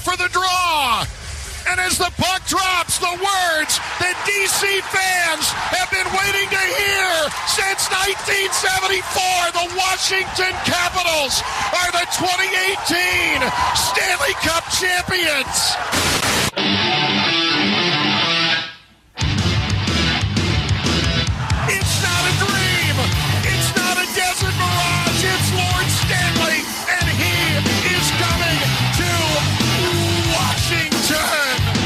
for the draw. And as the puck drops, the words that DC fans have been waiting to hear since 1974, the Washington Capitals are the 2018 Stanley Cup champions. It's not a dream. It's not a desert mirage. It's Lord Stanley, and he is coming to Washington.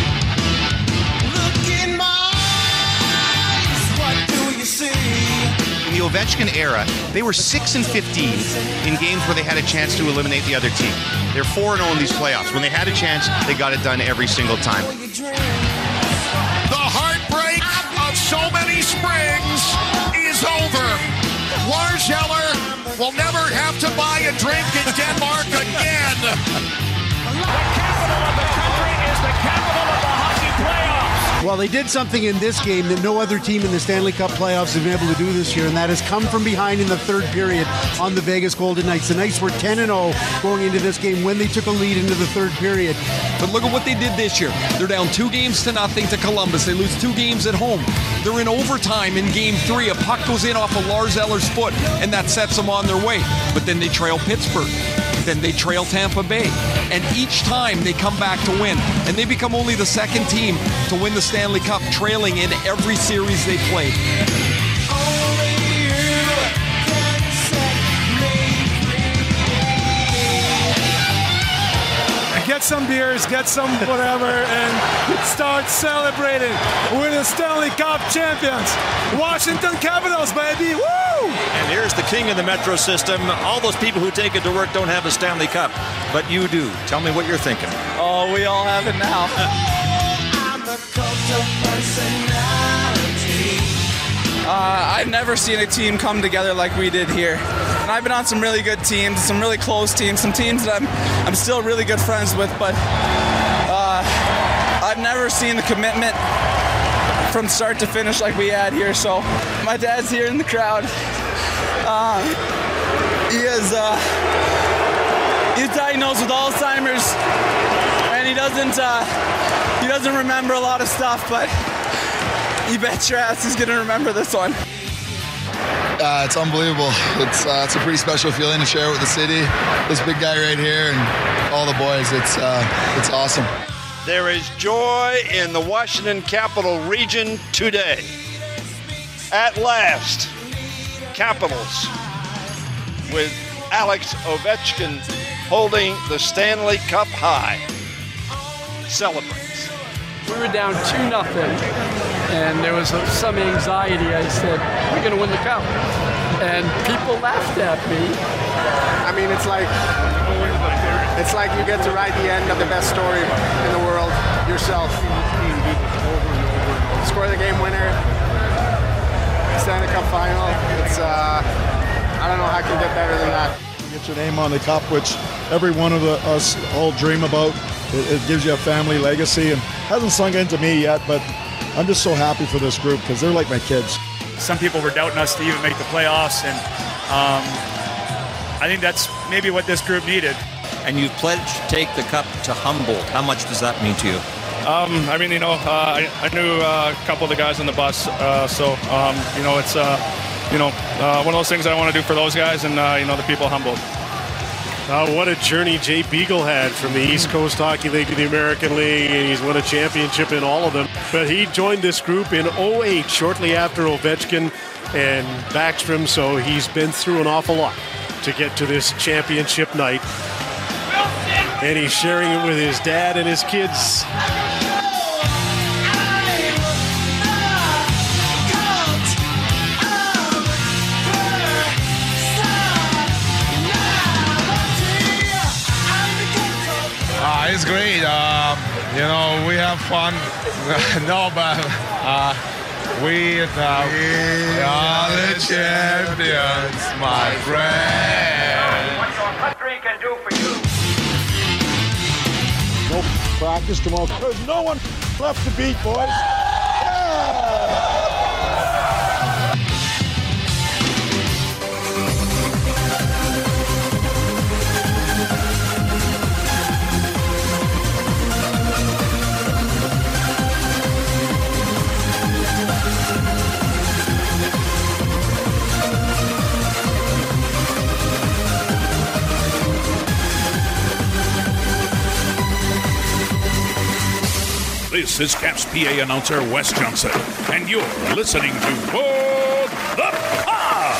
In the Ovechkin era, they were 6-15 in games where they had a chance to eliminate the other team. They're 4-0 in these playoffs. When they had a chance, they got it done every single time. The heartbreak of so many springs is over. Lars Eller will never have to buy a drink in Denmark again. The capital of the country is the capital of the hockey playoffs. Well, they did something in this game that no other team in the Stanley Cup playoffs have been able to do this year, and that is come from behind in the third period on the Vegas Golden Knights. The Knights were 10-0 going into this game when they took a lead into the third period. But look at what they did this year. They're down 2-0 to Columbus. They lose 2 games at home. They're in overtime in Game 3. A puck goes in off of Lars Eller's foot, and that sets them on their way. But then they trail Pittsburgh. Then they trail Tampa Bay. And each time they come back to win. And they become only the second team to win the Stanley Cup, trailing in every series they played. Get some beers, get some whatever, and start celebrating. We're the Stanley Cup champions. Washington Capitals, baby! Woo! And here's the king of the Metro system. All those people who take it to work don't have a Stanley Cup, but you do. Tell me what you're thinking. Oh, we all have it now. I've never seen a team come together like we did here. And I've been on some really good teams, some really close teams, some teams that I'm still really good friends with, but I've never seen the commitment from start to finish like we had here. So my dad's here in the crowd. He's diagnosed with Alzheimer's, and he doesn't remember a lot of stuff, but you bet your ass he's gonna remember this one. It's unbelievable. It's a pretty special feeling to share with the city. This big guy right here and all the boys. It's awesome. There is joy in the Washington Capital region today. At last, Capitals with Alex Ovechkin holding the Stanley Cup high celebrates. We were down 2-0, and there was some anxiety. I said, we're going to win the cup. And people laughed at me. I mean, it's like you get to write the end of the best story in the world yourself. Score the game winner, Stanley Cup final. It's, I don't know how I can get better than that. Get your name on the cup, which every one of us all dream about. It gives you a family legacy, and hasn't sunk into me yet, but I'm just so happy for this group because they're like my kids. Some people were doubting us to even make the playoffs, and I think that's maybe what this group needed. And you've pledged to take the cup to Humboldt. How much does that mean to you? I mean, I knew a couple of the guys on the bus, so it's one of those things I want to do for those guys and the people of Humboldt. What a journey Jay Beagle had from the East Coast Hockey League to the American League, and he's won a championship in all of them. But he joined this group in 2008, shortly after Ovechkin and Backstrom, so he's been through an awful lot to get to this championship night. And he's sharing it with his dad and his kids. It's great. We have fun. No, but we are the champions, my friend. What your country can do for you. No practice tomorrow. There's no one left to beat, boys. Yeah! This is Caps PA announcer Wes Johnson, and you're listening to What the Puck!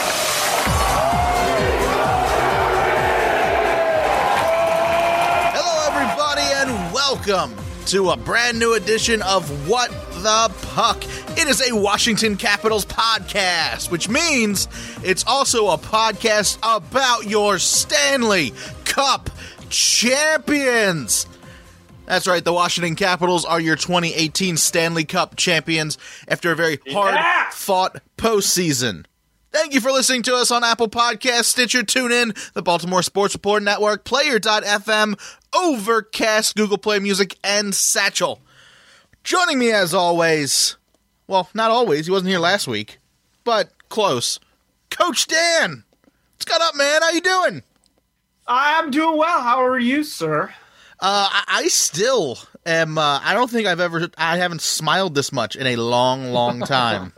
Hello, everybody, and welcome to a brand new edition of What the Puck. It is a Washington Capitals podcast, which means it's also a podcast about your Stanley Cup champions. That's right, the Washington Capitals are your 2018 Stanley Cup champions after a very hard-fought postseason. Thank you for listening to us on Apple Podcasts, Stitcher, TuneIn, the Baltimore Sports Report Network, Player.fm, Overcast, Google Play Music, and Satchel. Joining me as always, well, not always, he wasn't here last week, but close, Coach Dan. What's going up, man? How you doing? I'm doing well. How are you, sir? I still am, I don't think I haven't smiled this much in a long, long time.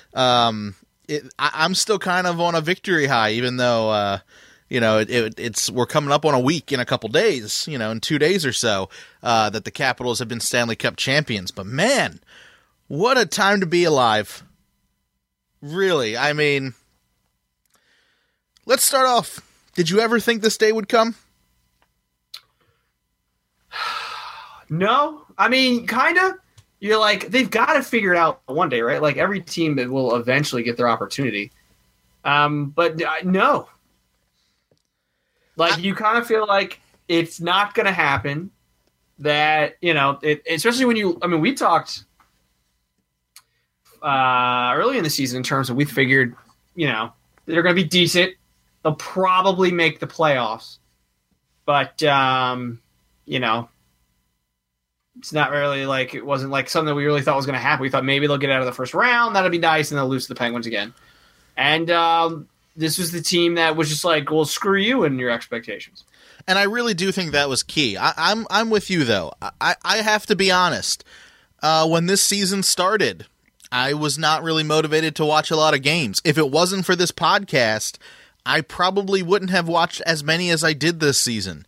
I'm still kind of on a victory high, even though, we're coming up on a week in a couple days, in 2 days or so, that the Capitals have been Stanley Cup champions. But man, what a time to be alive. Really, I mean, let's start off. Did you ever think this day would come? No, I mean, kind of. You're like, they've got to figure it out one day, right? Like, every team will eventually get their opportunity. But no. Like, you kind of feel like it's not going to happen. That, especially when we talked early in the season in terms of we figured, they're going to be decent. They'll probably make the playoffs. But, it's not really like it wasn't like something that we really thought was going to happen. We thought maybe they'll get out of the first round. That'll be nice, and they'll lose to the Penguins again. And this was the team that was just like, well, screw you and your expectations. And I really do think that was key. I'm with you, though. I have to be honest. When this season started, I was not really motivated to watch a lot of games. If it wasn't for this podcast, I probably wouldn't have watched as many as I did this season.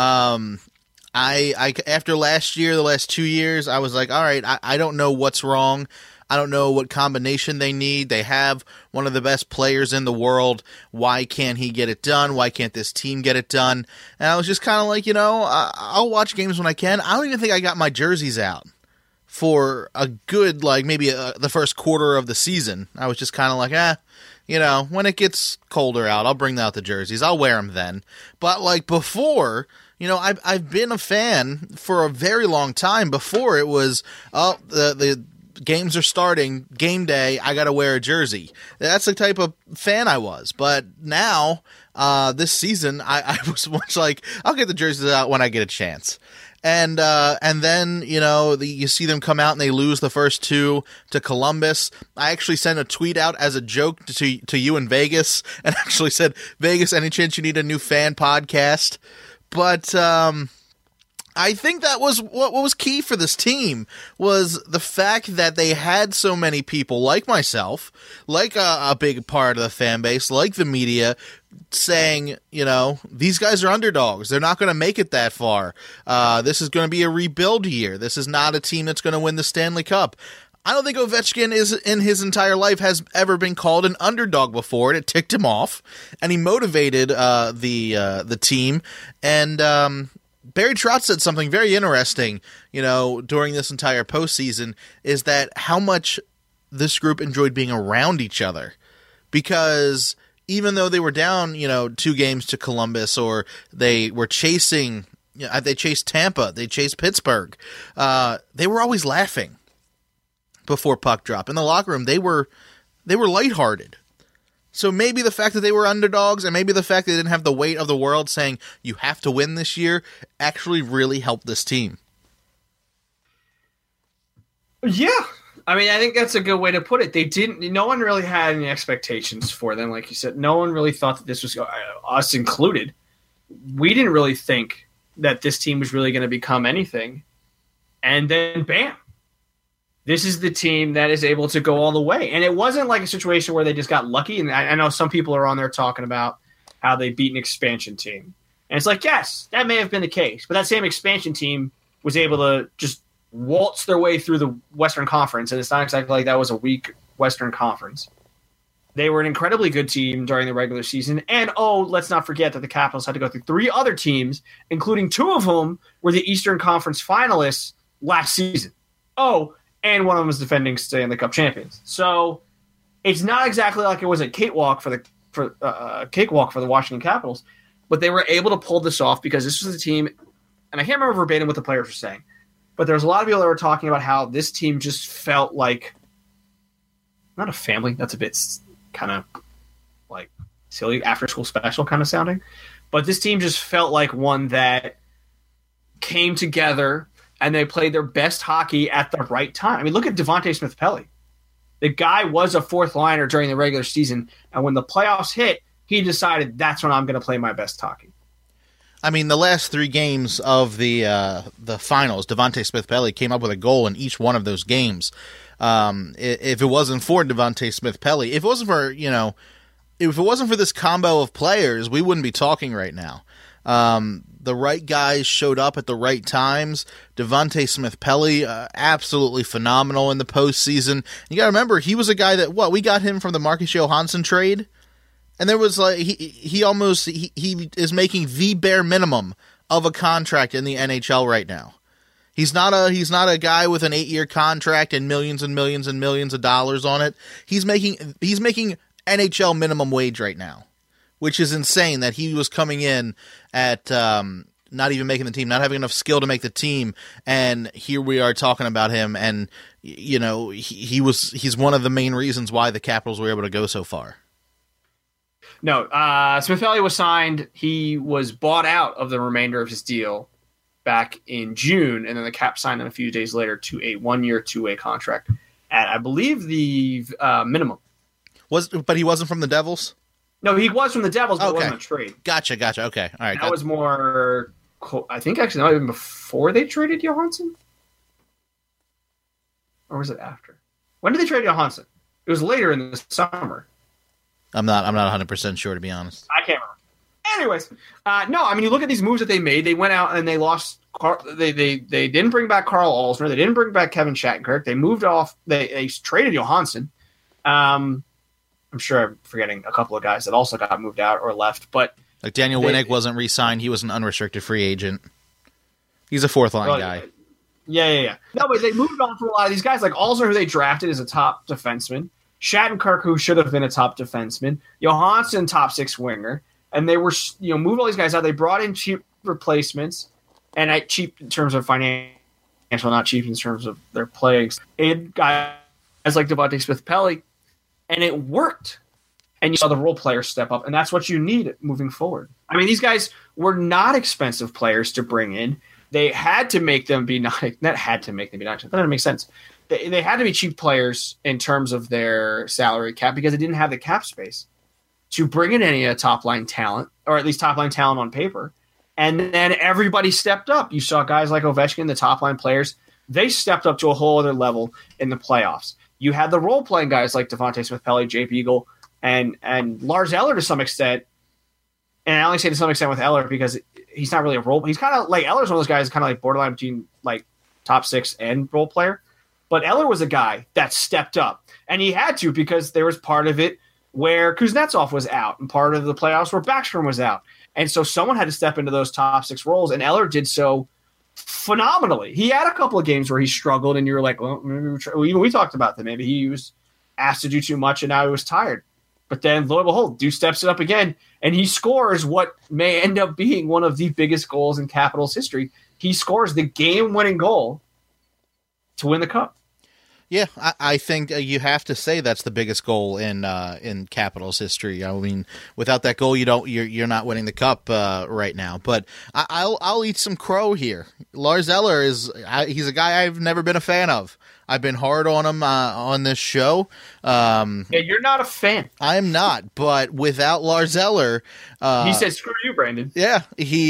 I after last year, the last 2 years, I was like, all right, I don't know what's wrong. I don't know what combination they need. They have one of the best players in the world. Why can't he get it done? Why can't this team get it done? And I was just kind of like, I'll watch games when I can. I don't even think I got my jerseys out for a good, maybe the first quarter of the season. I was just kind of like, when it gets colder out, I'll bring out the jerseys. I'll wear them then. But before, I've been a fan for a very long time. Before it was, the games are starting, game day, I got to wear a jersey. That's the type of fan I was. But now, this season, I was much like, I'll get the jerseys out when I get a chance. And then, you see them come out and they lose the first two to Columbus. I actually sent a tweet out as a joke to you in Vegas and actually said, Vegas, any chance you need a new fan podcast? But I think that was what was key for this team was the fact that they had so many people like myself, like a big part of the fan base, like the media, saying, these guys are underdogs. They're not going to make it that far. This is going to be a rebuild year. This is not a team that's going to win the Stanley Cup. I don't think Ovechkin in his entire life has ever been called an underdog before, and it ticked him off, and he motivated the team. And Barry Trotz said something very interesting, during this entire postseason, is that how much this group enjoyed being around each other, because even though they were down, 2 games to Columbus, or they were chasing, they chased Tampa, they chased Pittsburgh, they were always laughing before puck drop. In the locker room, they were lighthearted. So maybe the fact that they were underdogs, and maybe the fact that they didn't have the weight of the world saying you have to win this year, actually really helped this team. Yeah. I mean, I think that's a good way to put it. No one really had any expectations for them. Like you said, no one really thought that this was, us included. We didn't really think that this team was really going to become anything. And then, bam. This is the team that is able to go all the way. And it wasn't like a situation where they just got lucky. And I know some people are on there talking about how they beat an expansion team. And it's like, yes, that may have been the case. But that same expansion team was able to just waltzed their way through the Western Conference, and it's not exactly like that was a weak Western Conference. They were an incredibly good team during the regular season. And, let's not forget that the Capitals had to go through 3 other teams, including 2 of whom were the Eastern Conference finalists last season. And one of them was defending Stanley Cup champions. So it's not exactly like it was a cakewalk for the Washington Capitals, but they were able to pull this off because this was a team, and I can't remember verbatim what the players were saying, but there was a lot of people that were talking about how this team just felt like not a family. That's a bit kind of like silly, after school special kind of sounding, but this team just felt like one that came together and they played their best hockey at the right time. I mean, look at Devontae Smith-Pelly. The guy was a 4th liner during the regular season, and when the playoffs hit, he decided that's when I'm going to play my best hockey. I mean, the last 3 games of the finals, Devontae Smith-Pelly came up with a goal in each one of those games. If it wasn't for Devontae Smith-Pelly, if it wasn't for this combo of players, we wouldn't be talking right now. The right guys showed up at the right times. Devontae Smith-Pelly, absolutely phenomenal in the postseason. You got to remember, he was a guy that we got him from the Marcus Johansson trade, and there was like he is making the bare minimum of a contract in the NHL right now. He's not a guy with an 8-year contract and millions and millions and millions of dollars on it. He's making NHL minimum wage right now, which is insane that he was coming in at not even making the team, not having enough skill to make the team, and here we are talking about him, and he's one of the main reasons why the Capitals were able to go so far. No, Smith-Pelly was signed. He was bought out of the remainder of his deal back in June, and then the Cap signed him a few days later to a 1-year, 2-way contract at, I believe, the minimum. But he wasn't from the Devils? No, he was from the Devils, but wasn't a trade. Gotcha. Okay, all right. That was more, I think, actually, not even before they traded Johansson? Or was it after? When did they trade Johansson? It was later in the summer. I'm not 100% sure, to be honest. I can't remember. Anyways, no, I mean, you look at these moves that they made. They went out and they lost. They didn't bring back Carl Alsner. They didn't bring back Kevin Shattenkirk. They moved off. They traded Johansson. I'm sure I'm forgetting a couple of guys that also got moved out or left. But like Daniel Winnick wasn't re-signed. He was an unrestricted free agent. He's a 4th-line guy. Yeah. No, but they moved on from a lot of these guys. Like Alsner, who they drafted as a top defenseman. Shattenkirk, who should have been a top defenseman. Johansson, top 6 winger. And they were, moved all these guys out. They brought in cheap replacements, and cheap in terms of financial, not cheap in terms of their playing. And guys like Devontae Smith-Pelly, and it worked. And you saw the role players step up, and that's what you need moving forward. I mean, these guys were not expensive players to bring in. They had to make them be not had to make them be not. That doesn't make sense. They had to be cheap players in terms of their salary cap because they didn't have the cap space to bring in any top-line talent, or at least top-line talent on paper. And then everybody stepped up. You saw guys like Ovechkin, the top-line players, they stepped up to a whole other level in the playoffs. You had the role-playing guys like Devontae Smith-Pelly, Jay Beagle, and Lars Eller to some extent. And I only say to some extent with Eller because he's not really a role. He's kind of like Eller's one of those guys, kind of like borderline between like top 6 and role player. But Eller was a guy that stepped up, and he had to because there was part of it where Kuznetsov was out and part of the playoffs where Backstrom was out. And so someone had to step into those top 6 roles, and Eller did so phenomenally. He had a couple of games where he struggled, and you were like, well, maybe we talked about that. Maybe he was asked to do too much, and now he was tired. But then, lo and behold, Duke steps it up again, and he scores what may end up being one of the biggest goals in Capitals history. He scores the game-winning goal to win the Cup. Yeah, I think you have to say that's the biggest goal in Capitals history. I mean, without that goal, you're not winning the Cup right now. But I'll eat some crow here. Lars Eller he's a guy I've never been a fan of. I've been hard on him on this show. Yeah, you're not a fan. I'm not, but without Lars Eller, he said, "Screw you, Brandon." Yeah,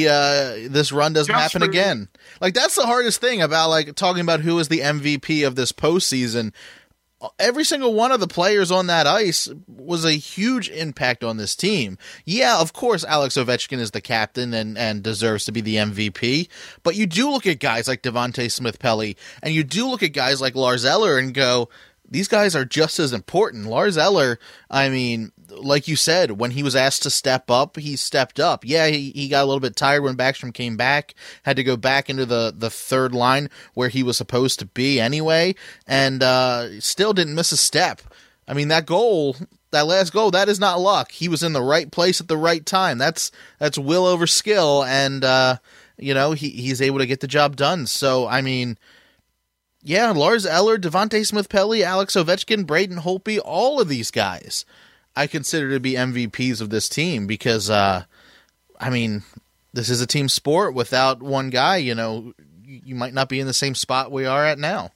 this run doesn't happen again. Like that's the hardest thing about like talking about who is the MVP of this postseason. every single one of the players on that ice was a huge impact on this team. Yeah, of course, Alex Ovechkin is the captain and deserves to be the MVP, but you do look at guys like Devontae Smith-Pelly, and you do look at guys like Lars Eller and go, these guys are just as important. Lars Eller, I mean, like you said, when he was asked to step up, he stepped up. Yeah, he got a little bit tired when Backstrom came back, had to go back into the third line where he was supposed to be anyway, and still didn't miss a step. I mean, that last goal, that is not luck. He was in the right place at the right time. That's will over skill, and he's able to get the job done. So, I mean, yeah, Lars Eller, Devontae Smith-Pelly, Alex Ovechkin, Braden Holtby, all of these guys I consider to be MVPs of this team because, I mean, this is a team sport. Without one guy, you might not be in the same spot we are at now.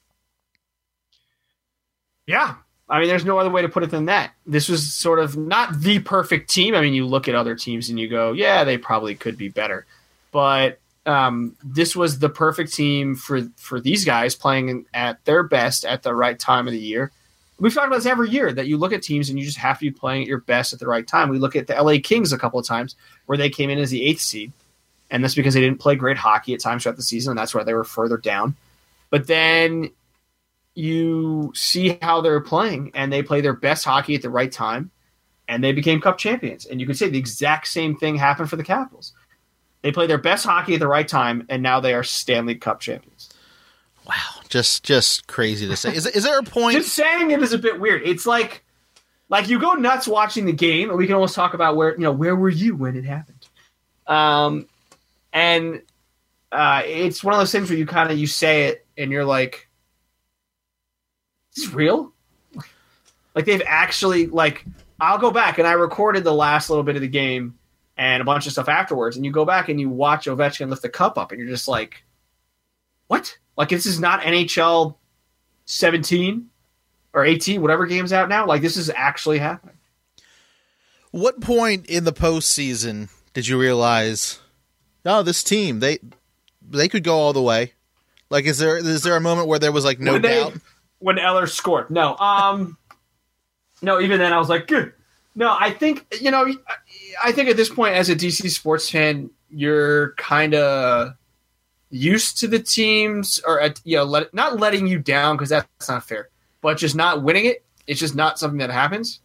Yeah. I mean, there's no other way to put it than that. This was sort of not the perfect team. I mean, you look at other teams and you go, yeah, they probably could be better. But this was the perfect team for these guys playing at their best at the right time of the year. We've talked about this every year, that you look at teams and you just have to be playing at your best at the right time. We look at the LA Kings a couple of times where they came in as the 8th seed, and that's because they didn't play great hockey at times throughout the season, and that's why they were further down. But then you see how they're playing, and they play their best hockey at the right time, and they became Cup champions. And you could say the exact same thing happened for the Capitals. They play their best hockey at the right time, and now they are Stanley Cup champions. Wow, just crazy to say. Is there a point? Just saying it is a bit weird. It's like you go nuts watching the game, and we can always talk about where were you when it happened. It's one of those things where you say it, and you're like, is this real? Like they've actually I'll go back and I recorded the last little bit of the game and a bunch of stuff afterwards, and you go back and you watch Ovechkin lift the cup up, and you're just like, what? Like, this is not NHL 17 or 18, whatever game's out now. Like, this is actually happening. What point in the postseason did you realize, this team, they could go all the way? Like, is there a moment where there was, no doubt? When Eller scored. No. No, even then I was like, good. No, I think, I think at this point as a DC sports fan, you're kind of used to the teams not letting you down, because that's not fair, but just not winning it. It's just not something that happens.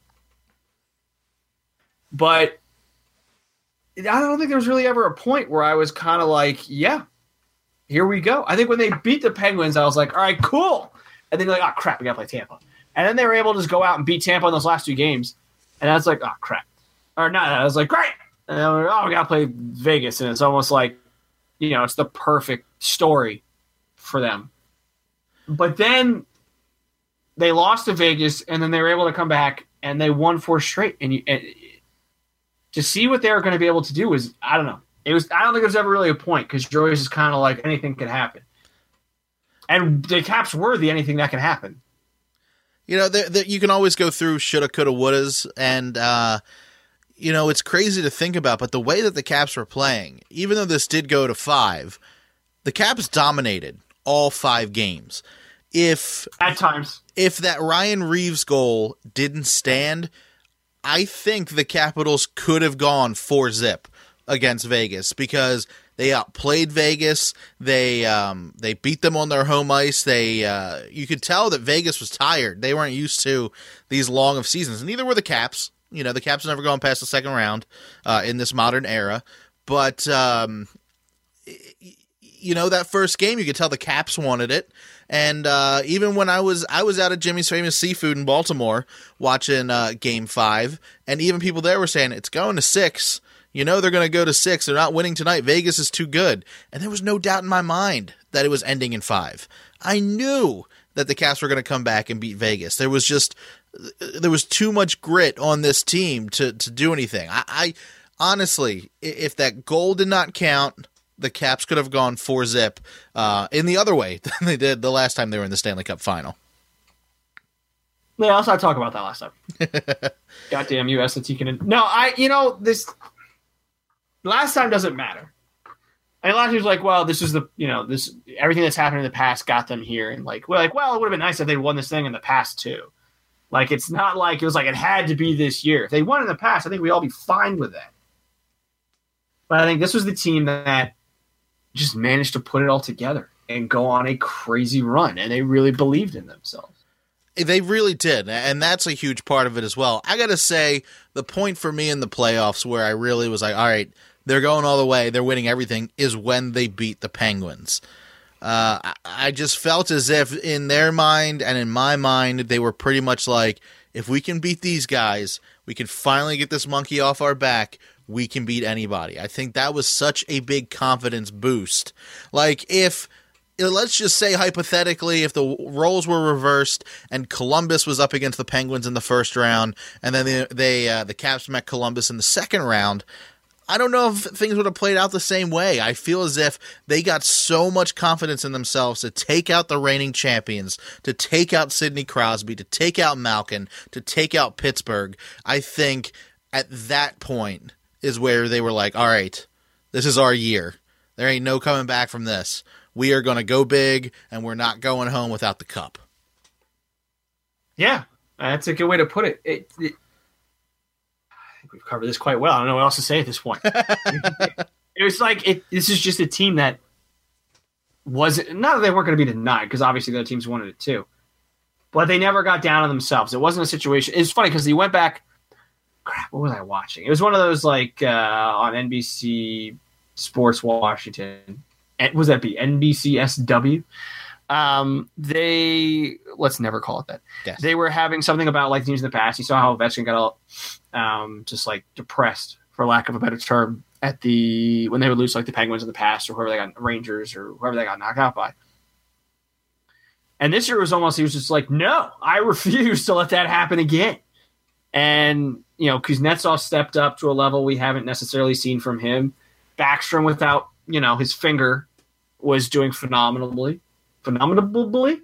But I don't think there was really ever a point where I was kind of like, yeah, here we go. I think when they beat the Penguins, I was like, all right, cool. And then you're like, oh, crap, we got to play Tampa. And then they were able to just go out and beat Tampa in those last 2 games. And I was like, oh, crap. Or not, I was like, great. And then we got to play Vegas. And it's almost like, it's the perfect story for them. But then they lost to Vegas, and then they were able to come back, and they won 4 straight. And to see what they were going to be able to do was, I don't know. I don't think there was ever really a point, because Joyce is kind of like anything can happen. And the Caps were the anything that can happen. You can always go through shoulda, coulda, wouldas, and it's crazy to think about, but the way that the Caps were playing, even though this did go to 5, the Caps dominated all 5 games. At times. If that Ryan Reeves goal didn't stand, I think the Capitals could have gone 4-0 against Vegas, because they outplayed Vegas. They beat them on their home ice. You could tell that Vegas was tired. They weren't used to these long of seasons, and neither were the Caps. The Caps have never gone past the second round in this modern era. But, that first game, you could tell the Caps wanted it. And even when I was out at Jimmy's Famous Seafood in Baltimore watching Game 5, and even people there were saying, it's going to 6. They're going to go to 6. They're not winning tonight. Vegas is too good. And there was no doubt in my mind that it was ending in 5. I knew that the Caps were going to come back and beat Vegas. There was too much grit on this team to do anything. I honestly, if that goal did not count, the Caps could have gone 4-0 in the other way than they did the last time they were in the Stanley Cup final. Yeah, let's not talk about that last time. Goddamn you, SAT. No, this last time doesn't matter. And a lot of people are like, well, this is this everything that's happened in the past got them here, and like, we're like, well, it would have been nice if they won this thing in the past too. Like, it's not like it was like it had to be this year. If they won in the past, I think we'd all be fine with that. But I think this was the team that just managed to put it all together and go on a crazy run, and they really believed in themselves. They really did, and that's a huge part of it as well. I got to say, the point for me in the playoffs where I really was like, all right, they're going all the way, they're winning everything, is when they beat the Penguins. I just felt as if in their mind and in my mind, they were pretty much like, if we can beat these guys, we can finally get this monkey off our back, we can beat anybody. I think that was such a big confidence boost. Like, let's just say hypothetically, if the roles were reversed and Columbus was up against the Penguins in the first round, and then the Caps met Columbus in the second round, I don't know if things would have played out the same way. I feel as if they got so much confidence in themselves to take out the reigning champions, to take out Sidney Crosby, to take out Malkin, to take out Pittsburgh. I think at that point is where they were like, all right, this is our year. There ain't no coming back from this. We are going to go big, and we're not going home without the cup. Yeah, that's a good way to put it. I think we've covered this quite well. I don't know what else to say at this point. It was like this is just a team that wasn't – not that they weren't going to be denied, because obviously the other teams wanted it too. But they never got down on themselves. It wasn't a situation – it's funny because he went back – crap, what was I watching? It was one of those like on NBC Sports Washington – was that be NBCSW? Let's never call it that. Yes. They were having something about like teams in the past. You saw how Ovechkin got all just like depressed, for lack of a better term, when they would lose like the Penguins in the past, or whoever they got, Rangers, or whoever they got knocked out by. And this year was almost, he was just like, no, I refuse to let that happen again. And Kuznetsov stepped up to a level we haven't necessarily seen from him. Backstrom without his finger was doing phenomenally. They made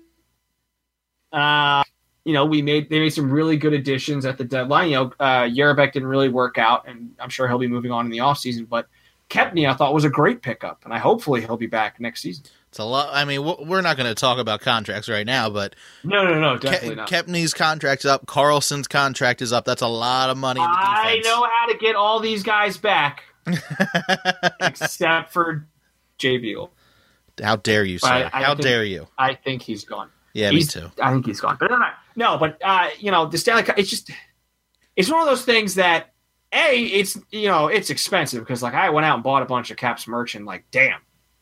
some really good additions at the deadline. Jarabek didn't really work out, and I'm sure he'll be moving on in the offseason. But Kepney, I thought, was a great pickup, and hopefully he'll be back next season. It's a lot. I mean, we're not going to talk about contracts right now, but no, definitely not. Kepney's contract's up. Carlson's contract is up. That's a lot of money in the defense. I know how to get all these guys back, except for Jay Beagle. How dare you, sir? How dare you? I think he's gone. Yeah, me too. I think he's gone. But the Stanley Cup, it's one of those things that, it's expensive, because like I went out and bought a bunch of Caps merch, and like, damn,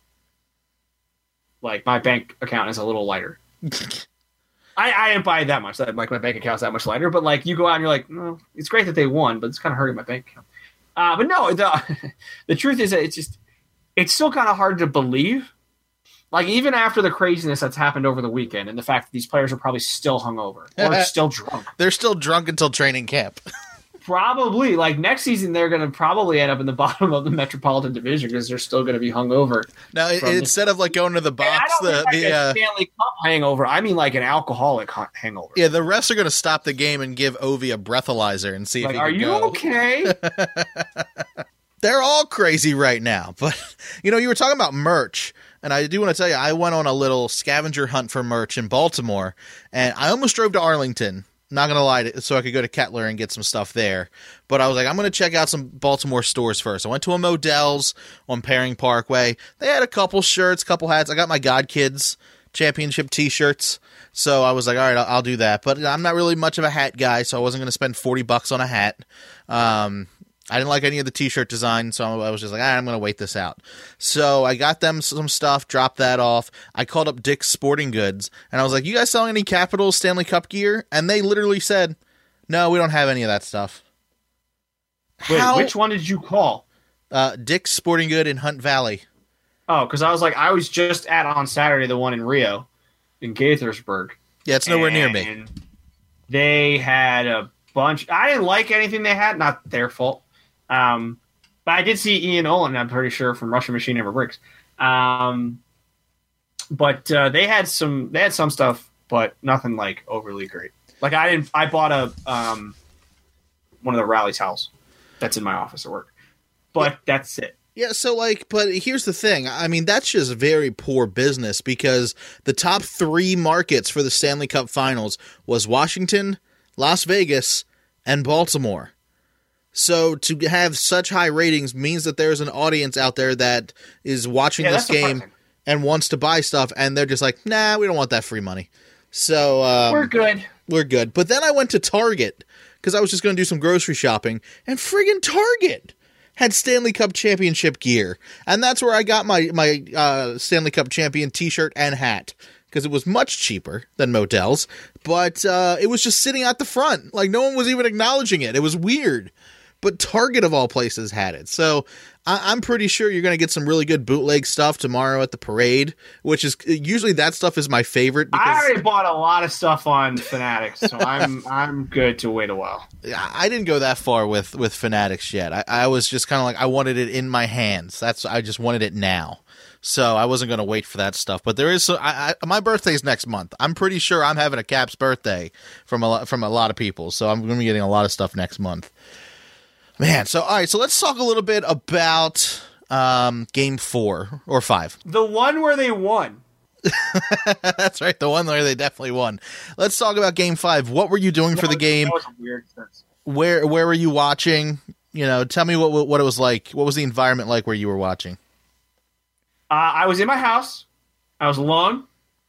like my bank account is a little lighter. I didn't buy that much. Like my bank account's that much lighter, but like you go out and you're like, no, it's great that they won, but it's kind of hurting my bank account. But no, the truth is that it's still kind of hard to believe. Like, even after the craziness that's happened over the weekend, and the fact that these players are probably still hungover or still drunk. They're still drunk until training camp. Probably. Like, next season, they're going to probably end up in the bottom of the Metropolitan Division, because they're still going to be hungover. Now, instead of, like, going to the box... I don't mean a Stanley Cup hangover. I mean, like, an alcoholic hangover. Yeah, the refs are going to stop the game and give Ovi a breathalyzer and see if he can go. Are you okay? They're all crazy right now. But, you were talking about merch. And I do want to tell you, I went on a little scavenger hunt for merch in Baltimore, and I almost drove to Arlington, not going to lie, so I could go to Kettler and get some stuff there. But I was like, I'm going to check out some Baltimore stores first. I went to a Modell's on Paring Parkway. They had a couple shirts, couple hats. I got my God Kids championship T-shirts, so I was like, all right, I'll do that. But I'm not really much of a hat guy, so I wasn't going to spend $40 on a hat. I didn't like any of the T-shirt design, so I was just like, I'm going to wait this out. So I got them some stuff, dropped that off. I called up Dick's Sporting Goods, and I was like, you guys selling any Capitals Stanley Cup gear? And they literally said, no, we don't have any of that stuff. Wait, which one did you call? Dick's Sporting Good in Hunt Valley. Oh, because I was just at on Saturday, the one in Rio, in Gaithersburg. Yeah, it's nowhere near me. They had a bunch. I didn't like anything they had, not their fault. But I did see Ian Olin, I'm pretty sure, from Russian Machine Never Breaks. But they had some stuff, but nothing like overly great. Like I bought one of the rally towels that's in my office at work, but that's it. Yeah, so but here's the thing. I mean, that's just very poor business because the top 3 markets for the Stanley Cup Finals was Washington, Las Vegas, and Baltimore. So to have such high ratings means that there's an audience out there that is watching this game and wants to buy stuff, and they're just like, nah, we don't want that free money. So we're good. We're good. But then I went to Target because I was just going to do some grocery shopping, and friggin' Target had Stanley Cup Championship gear. And that's where I got my Stanley Cup Champion t-shirt and hat because it was much cheaper than Modell's, but it was just sitting at the front. Like, no one was even acknowledging it. It was weird. But Target, of all places, had it. So I'm pretty sure you're going to get some really good bootleg stuff tomorrow at the parade, which is usually that stuff is my favorite. Because I already bought a lot of stuff on Fanatics, so I'm good to wait a while. I didn't go that far with Fanatics yet. I was just kind of like, I wanted it in my hands. I just wanted it now. So I wasn't going to wait for that stuff. But there is my birthday's next month. I'm pretty sure I'm having a Caps birthday from a lot of people. So I'm going to be getting a lot of stuff next month. Man, so all right, so let's talk a little bit about Game 4 or 5. The one where they won. That's right, the one where they definitely won. Let's talk about Game 5. What were you doing for the game? That was a weird sense. Where were you watching? You know, tell me what it was like. What was the environment like where you were watching? I was in my house. I was alone.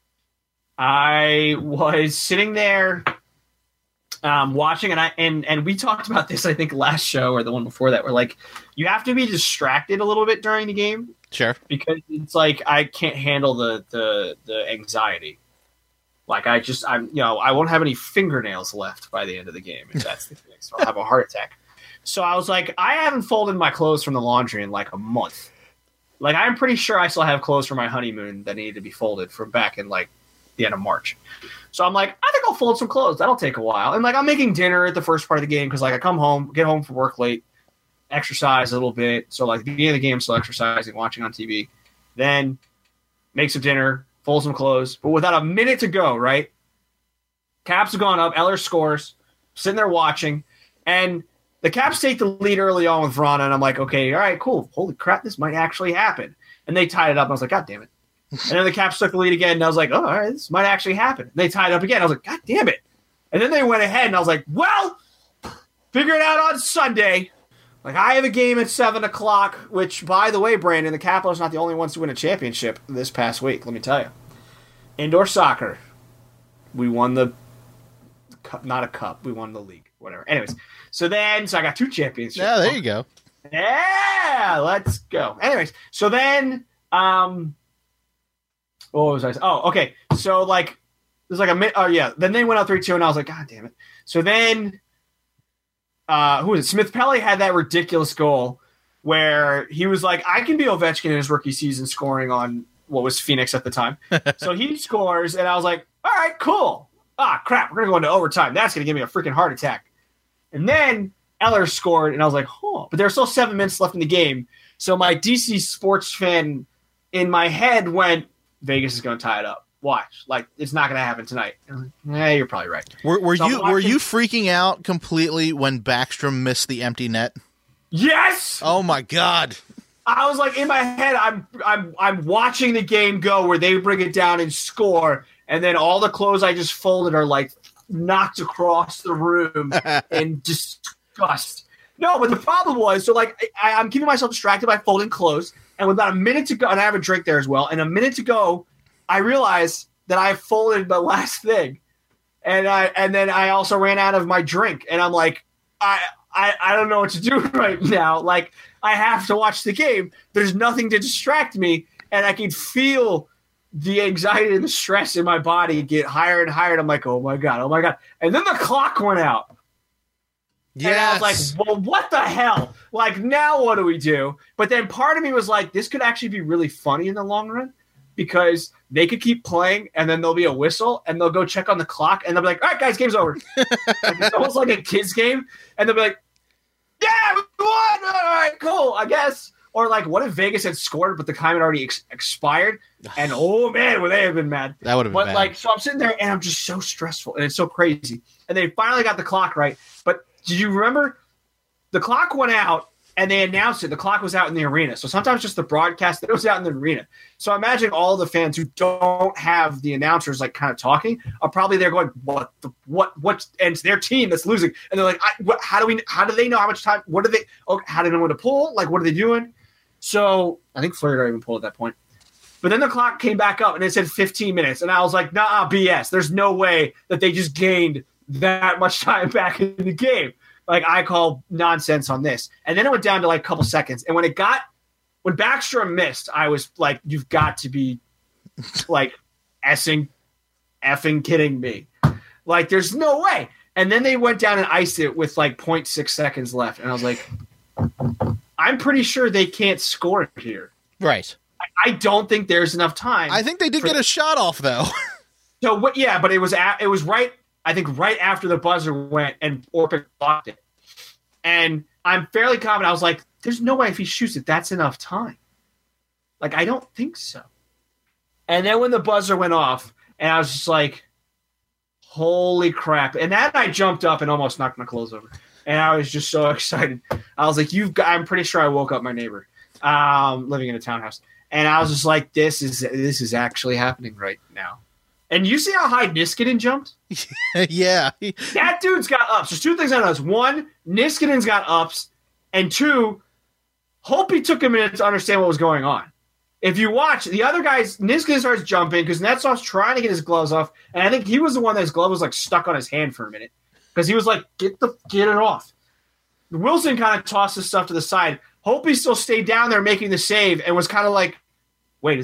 I was sitting there. Watching and we talked about this I think last show or the one before that. We're like, you have to be distracted a little bit during the game, sure, because it's like I can't handle the anxiety. Like I won't have any fingernails left by the end of the game if that's the thing. So I'll have a heart attack. So I was like, I haven't folded my clothes from the laundry in like a month. Like I'm pretty sure I still have clothes from my honeymoon that needed to be folded from back in like the end of March. So I'm like, I think I'll fold some clothes. That'll take a while. And like, I'm making dinner at the first part of the game because like I get home from work late, exercise a little bit. So like at the beginning of the game, still exercising, watching on TV, then make some dinner, fold some clothes. But without a minute to go, right? Caps have gone up. Eller scores. Sitting there watching, and the Caps take the lead early on with Vrana, and I'm like, okay, all right, cool. Holy crap, this might actually happen. And they tied it up. And I was like, God damn it. And then the Caps took the lead again, and I was like, oh, all right, this might actually happen. And they tied it up again. I was like, God damn it. And then they went ahead, and I was like, well, figure it out on Sunday. Like, I have a game at 7 o'clock, which, by the way, Brandon, the Capitals are not the only ones to win a championship this past week, let me tell you. Indoor soccer. We won the cup, not a cup. We won the league, whatever. Anyways, so I got 2 championships. Yeah, there you go. Yeah, let's go. Anyways, so then, what was I saying? Oh, okay. So, like, there's like a minute. Oh, yeah. Then they went out 3-2, and I was like, God damn it. So then, who was it? Smith Pelly had that ridiculous goal where he was like, I can be Ovechkin in his rookie season scoring on what was Phoenix at the time. So he scores, and I was like, all right, cool. Ah, crap. We're going to go into overtime. That's going to give me a freaking heart attack. And then Eller scored, and I was like, oh. But there were still 7 minutes left in the game. So my DC sports fan in my head went, Vegas is going to tie it up. Watch. Like, it's not going to happen tonight. Like, you're probably right. Were you freaking out completely when Backstrom missed the empty net? Yes! Oh, my God. I was like, in my head, I'm watching the game go where they bring it down and score, and then all the clothes I just folded are, like, knocked across the room in disgust. No, but the problem was, so, like, I'm keeping myself distracted by folding clothes, and with about a minute to go, and I have a drink there as well, and a minute to go, I realized that I folded the last thing, and then I also ran out of my drink, and I'm like, I don't know what to do right now. Like, I have to watch the game. There's nothing to distract me, and I can feel the anxiety and the stress in my body get higher and higher. And I'm like, oh my god, and then the clock went out. Yes. And I was like, well, what the hell? Like, now what do we do? But then part of me was like, this could actually be really funny in the long run because they could keep playing and then there'll be a whistle and they'll go check on the clock and they'll be like, all right, guys, game's over. Like, it's almost like a kid's game. And they'll be like, yeah, we won. All right, cool, I guess. Or like, what if Vegas had scored but the time had already expired? And oh man, would they have been mad? That would have been bad. Like, so I'm sitting there and I'm just so stressful and it's so crazy. And they finally got the clock right. But did you remember the clock went out and they announced it. The clock was out in the arena. So sometimes just the broadcast, it was out in the arena. So imagine all the fans who don't have the announcers like kind of talking are probably there going, what, and it's their team that's losing. And they're like, how do they know how much time, how do they know when to pull? Like, what are they doing? So I think Fleury didn't even pull at that point. But then the clock came back up and it said 15 minutes. And I was like, nah, BS. There's no way that they just gained that much time back in the game. Like, I call nonsense on this. And then it went down to like a couple seconds. And when Backstrom missed, I was like, you've got to be like effing kidding me. Like, there's no way. And then they went down and iced it with like 0.6 seconds left. And I was like, I'm pretty sure they can't score here. Right. I don't think there's enough time. I think they did get a shot off, though. So what? Yeah, but it was right. I think right after the buzzer went and Orpik blocked it. And I'm fairly confident. I was like, there's no way if he shoots it, that's enough time. Like, I don't think so. And then when the buzzer went off, and I was just like, holy crap. And that I jumped up and almost knocked my clothes over. And I was just so excited. I was like, I'm pretty sure I woke up my neighbor living in a townhouse. And I was just like, this is actually happening right now. And you see how high Niskanen jumped? Yeah. That dude's got ups. There's two things I noticed. One, Niskanen's got ups. And two, Holtby took a minute to understand what was going on. If you watch, the other guys, Niskanen starts jumping because Netsov's trying to get his gloves off. And I think he was the one that his glove was like stuck on his hand for a minute. Because he was like, get it off. Wilson kind of tossed his stuff to the side. Holtby still stayed down there making the save and was kind of like, wait,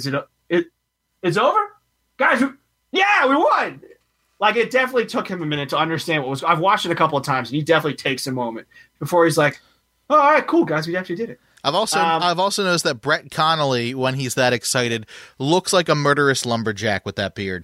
it's over? Guys, yeah, we won. Like, it definitely took him a minute to understand what was. I've watched it a couple of times, and he definitely takes a moment before he's like, oh, all right, cool, guys, we actually did it. I've also noticed that Brett Connolly, when he's that excited, looks like a murderous lumberjack with that beard.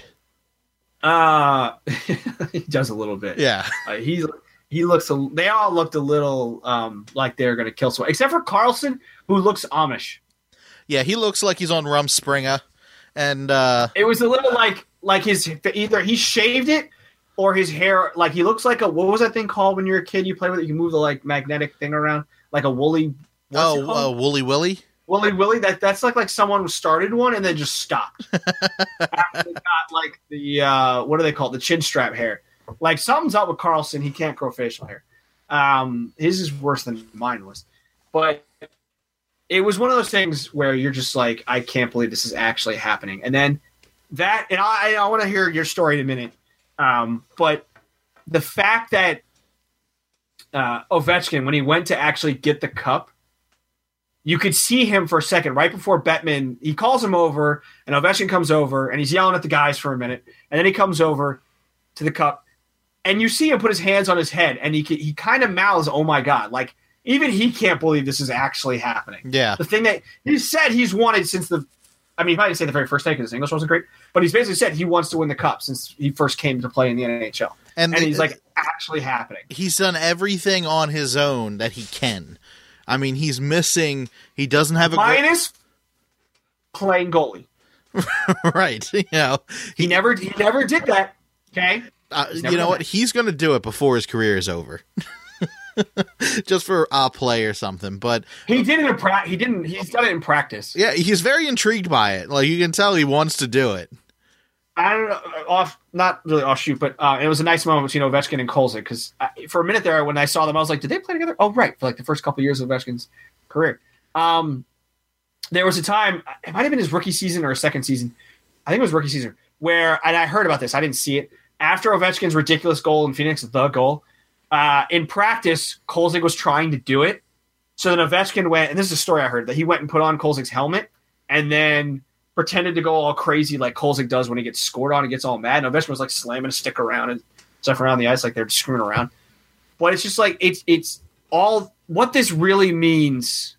He does a little bit. Yeah. He looks. They all looked a little like they're going to kill someone, except for Carlson, who looks Amish. Yeah, he looks like he's on Rumspringa, and it was a little like his either he shaved it or his hair. Like, he looks like what was that thing called when you're a kid? You play with it. You can move the like magnetic thing around, like a woolly. Woolly Willy. Woolly Willy. That's like someone started one and then just stopped. After they got like the what do they call it? The chin strap hair. Like, something's up with Carlson. He can't grow facial hair. His is worse than mine was. But it was one of those things where you're just like, I can't believe this is actually happening. And then that, and I want to hear your story in a minute. But the fact that Ovechkin, when he went to actually get the cup, you could see him for a second right before Bettman. He calls him over, and Ovechkin comes over, and he's yelling at the guys for a minute. And then he comes over to the cup. And you see him put his hands on his head, and he kind of mouths, oh, my God. Like, even he can't believe this is actually happening. Yeah. The thing that he said he's wanted since he probably didn't say the very first day because his English wasn't great, but he's basically said he wants to win the cup since he first came to play in the NHL. And he's like, actually happening. He's done everything on his own that he can. I mean, he's missing. He doesn't have a minus playing goalie. Right. You know, he never did that. Okay. You know what? He's going to do it before his career is over. Just for a play or something, but he did it in practice. He's done it in practice. Yeah, he's very intrigued by it. Like, you can tell he wants to do it. I don't know, not really offshoot, but it was a nice moment between Ovechkin and Kolzig because for a minute there, when I saw them, I was like, did they play together? Oh, right, for like the first couple of years of Ovechkin's career. There was a time, it might have been his rookie season or his second season. I think it was rookie season where, and I heard about this, I didn't see it. After Ovechkin's ridiculous goal in Phoenix, the goal. In practice, Kolzig was trying to do it. So then Ovechkin went, and this is a story I heard, that he went and put on Kolzig's helmet and then pretended to go all crazy like Kolzig does when he gets scored on and gets all mad. And Ovechkin was like slamming a stick around and stuff around the ice like they're screwing around. But it's just like, it's all what this really means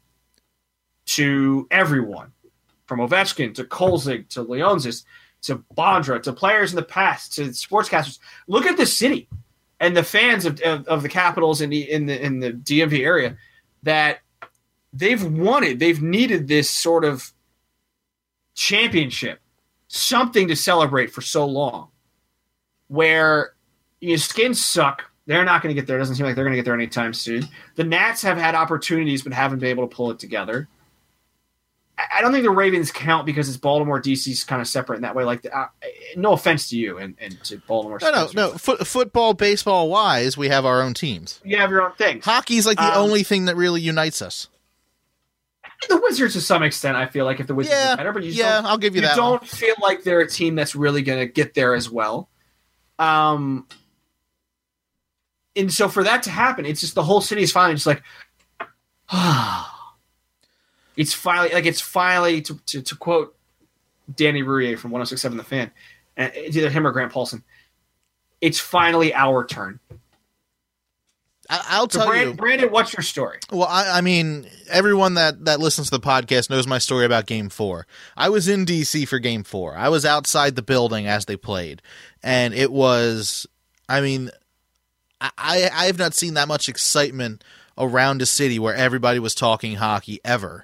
to everyone, from Ovechkin to Kolzig to Leonsis to Bondra to players in the past to sportscasters. Look at the city and the fans of the Capitals in the DMV area that they've needed this sort of championship, something to celebrate for so long, where skins suck, They're not going to get there. It doesn't seem like they're going to get there anytime soon. The Nats have had opportunities but haven't been able to pull it together. I don't think the Ravens count because it's Baltimore, DC's kind of separate in that way. Like, no offense to you and to Baltimore. No. Football, baseball wise, we have our own teams. You have your own things. Hockey's like the only thing that really unites us. The Wizards, to some extent, I feel like if the Wizards are better, but I'll give you that. You don't feel like they're a team that's really going to get there as well. And so for that to happen, it's just the whole city is finally just like, it's finally to quote Danny Rouillet from 106.7 The Fan, and it's either him or Grant Paulson. It's finally our turn. I'll tell you, Brandon. What's your story? Well, I mean, everyone that listens to the podcast knows my story about Game 4. I was in DC for Game 4. I was outside the building as they played, and it was. I mean, I have not seen that much excitement around a city where everybody was talking hockey ever.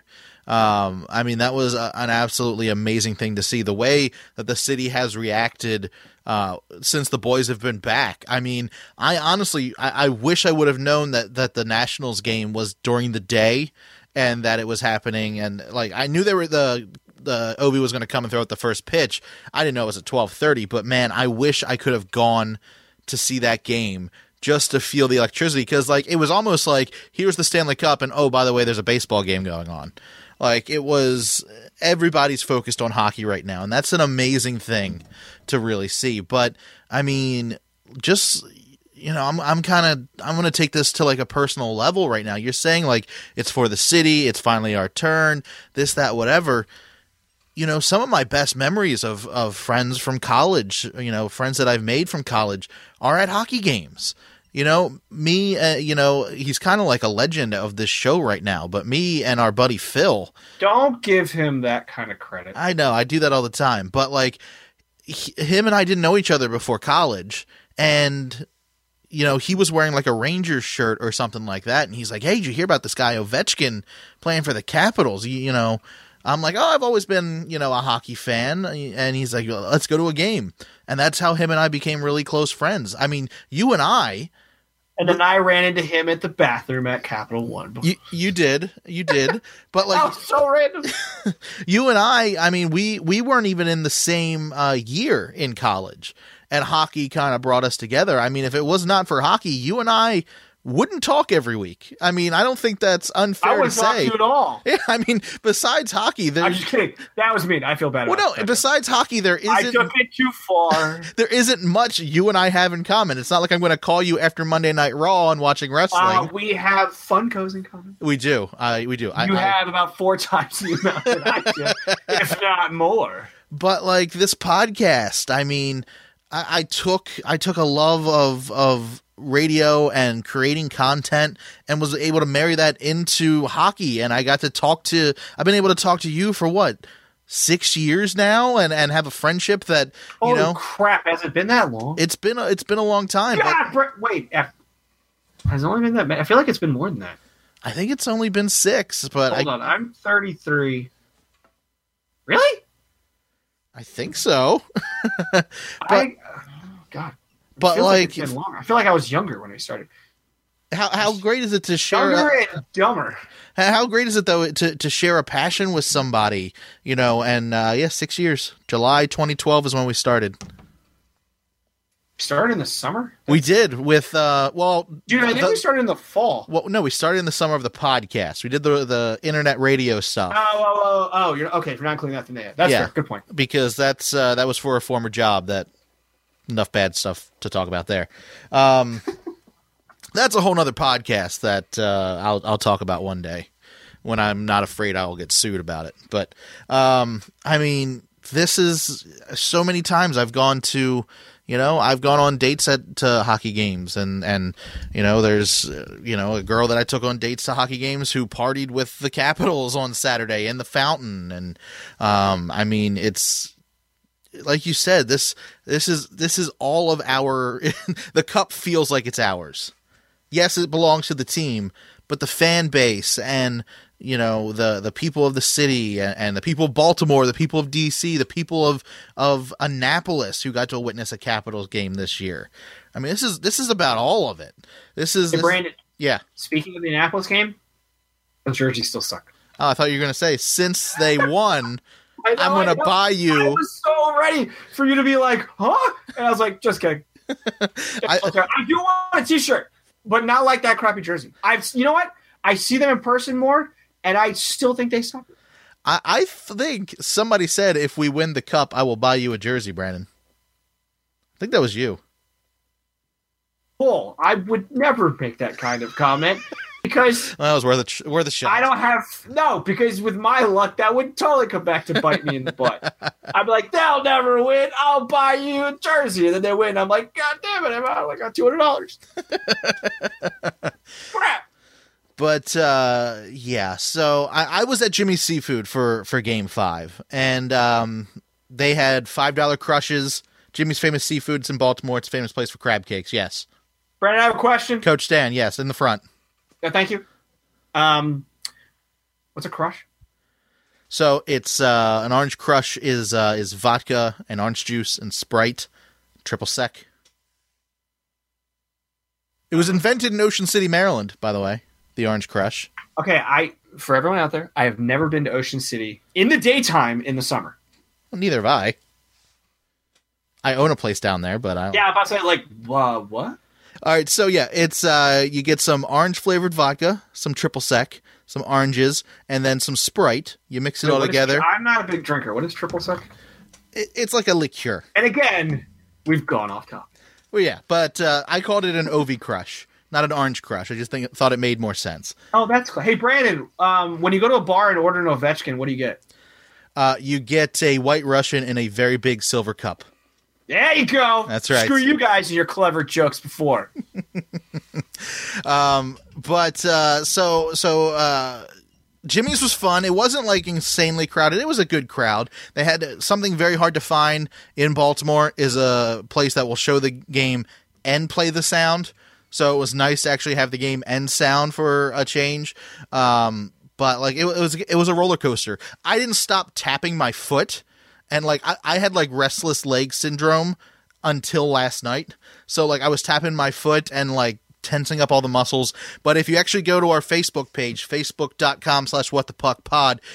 I mean, that was an absolutely amazing thing to see. The way that the city has reacted since the boys have been back. I mean, I honestly wish I would have known that the Nationals game was during the day and that it was happening. And like, I knew the Ovi was going to come and throw out the first pitch. I didn't know it was at 12:30, but man, I wish I could have gone to see that game just to feel the electricity. Because like, it was almost like, here's the Stanley Cup and oh, by the way, there's a baseball game going on. Like, it was, everybody's focused on hockey right now, and that's an amazing thing to really see. But I mean, just, you know, I'm going to take this to like a personal level right now. You're saying like, it's for the city, it's finally our turn, this, that, whatever. You know, some of my best memories of friends from college, you know, friends that I've made from college are at hockey games. You know, me, you know, he's kind of like a legend of this show right now, but me and our buddy Phil. Don't give him that kind of credit. I know, I do that all the time, but like, him and I didn't know each other before college, and, you know, he was wearing like a Rangers shirt or something like that, and he's like, hey, did you hear about this guy Ovechkin playing for the Capitals? You know, I'm like, oh, I've always been, you know, a hockey fan, and he's like, let's go to a game, and that's how him and I became really close friends. I mean, you and I. And then I ran into him at the bathroom at Capital One. You did, but like, that was so random. You and I mean, we weren't even in the same year in college, and hockey kind of brought us together. I mean, if it was not for hockey, you and I wouldn't talk every week. I mean, I don't think that's unfair to say. I wouldn't talk to you at all. Yeah, I mean, besides hockey, I'm just kidding. That was mean. I feel bad. Well, no, besides hockey, there isn't. I took it too far. There isn't much you and I have in common. It's not like I'm going to call you after Monday Night Raw and watching wrestling. We have Funkos in common. We do. We do. You have about 4 times the amount that I do, if not more. But like this podcast, I mean, I took a love of radio and creating content and was able to marry that into hockey, and I've been able to talk to you for what, 6 years now, and have a friendship that, you Holy know, crap, has it been that long? It's been a long time. God, wait, has it only been that? I feel like it's been more than that. I think it's only been 6, but hold on, I'm 33. Really? I think so. God. But like, it's been longer. I feel like I was younger when we started. How great is it to share? Younger and dumber. How great is it though to share a passion with somebody, you know? And 6 years. July 2012 is when we started. Started in the summer? We did with dude, I think we started in the fall. Well, no, we started in the summer of the podcast. We did the internet radio stuff. Oh, you're okay. If you're not including that, then that's fair. Good point. Because that was for a former job. That enough bad stuff to talk about there. That's a whole nother podcast that I'll talk about one day when I'm not afraid I will get sued about it. But I mean, this is so many times I've gone to. You know, I've gone on dates to hockey games, and you know, there's a girl that I took on dates to hockey games who partied with the Capitals on Saturday in the Fountain, and I mean, it's like you said, this is all of our. The cup feels like it's ours. Yes, it belongs to the team, but the fan base and the people of the city and the people of Baltimore, the people of DC, the people of Annapolis who got to witness a Capitals game this year. I mean, this is about all of it. Brandon. Yeah. Speaking of the Annapolis game, the jerseys still suck. Oh, I thought you were going to say, since they won, I'm going to buy you. I was so ready for you to be like, huh? And I was like, just kidding. I do want a t-shirt, but not like that crappy jersey. You know what? I see them in person more, and I still think they suck. I think somebody said, if we win the cup, I will buy you a jersey, Brandon. I think that was you. Bull. I would never make that kind of comment because well, that was worth a shot. I don't have because with my luck, that would totally come back to bite me in the butt. I'd be like, they'll never win. I'll buy you a jersey, and then they win. I'm like, God damn it! I got $200. Crap. But yeah, so I was at Jimmy's Seafood for Game 5, and they had $5 crushes. Jimmy's Famous Seafoods in Baltimore. It's a famous place for crab cakes. Yes. Brandon, I have a question. Coach Stan, yes, in the front. Thank you. What's a crush? So it's an orange crush is vodka and orange juice and Sprite, triple sec. It was invented in Ocean City, Maryland, by the way. The Orange Crush. Okay, for everyone out there, I have never been to Ocean City in the daytime in the summer. Well, neither have I. I own a place down there, but I don't. Yeah, I'm about to say, like, what? All right, so yeah, it's you get some orange-flavored vodka, some triple sec, some oranges, and then some Sprite. You mix it all together. I'm not a big drinker. What is triple sec? It's like a liqueur. And again, we've gone off topic. Well, yeah, but I called it an OV Crush. Not an Orange Crush. I just thought it made more sense. Oh, that's cool. Hey, Brandon, when you go to a bar and order an Ovechkin, what do you get? You get a White Russian in a very big silver cup. There you go. That's right. Screw you guys and your clever jokes before. Jimmy's was fun. It wasn't like insanely crowded. It was a good crowd. They had something very hard to find in Baltimore is a place that will show the game and play the sound. So it was nice to actually have the game end sound for a change. But like it was a roller coaster. I didn't stop tapping my foot, and like I had like restless leg syndrome until last night. So like I was tapping my foot and like tensing up all the muscles. But if you actually go to our Facebook page, facebook.com/whatthepuckpod,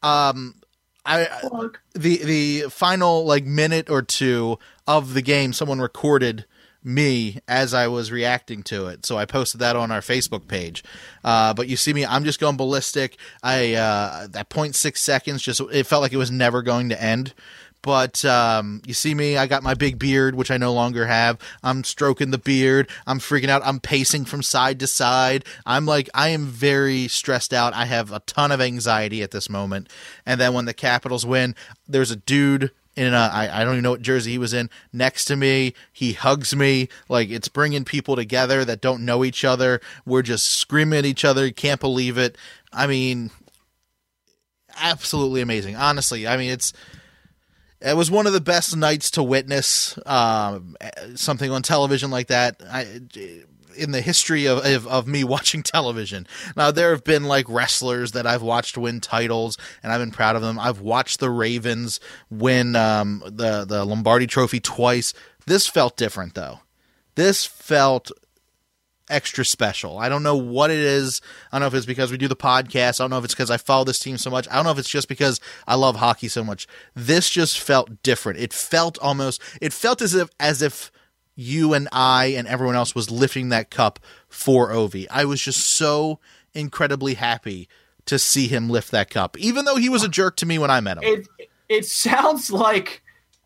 the final like minute or two of the game, someone recorded me as I was reacting to it, so I posted that on our Facebook page. But you see me, I'm just going ballistic. That 0.6 seconds, it felt like it was never going to end. But you see me, I got my big beard, which I no longer have. I'm stroking the beard. I'm freaking out. I'm pacing from side to side. I am very stressed out. I have a ton of anxiety at this moment. And then when the Capitals win, there's a dude in I don't even know what jersey he was in, next to me. He hugs me. Like, it's bringing people together that don't know each other. We're just screaming at each other. You can't believe it. I mean, absolutely amazing. Honestly, I mean, it was one of the best nights to witness something on television like that in the history of me watching television. Now, there have been like wrestlers that I've watched win titles, and I've been proud of them. I've watched the Ravens win the Lombardi Trophy twice. This felt different, though. This felt extra special. I don't know what it is. I don't know if it's because we do the podcast. I don't know if it's because I follow this team so much. I don't know if it's just because I love hockey so much. This just felt different. It felt as if you and I and everyone else was lifting that cup for Ovi. I was just so incredibly happy to see him lift that cup, even though he was a jerk to me when I met him. It sounds like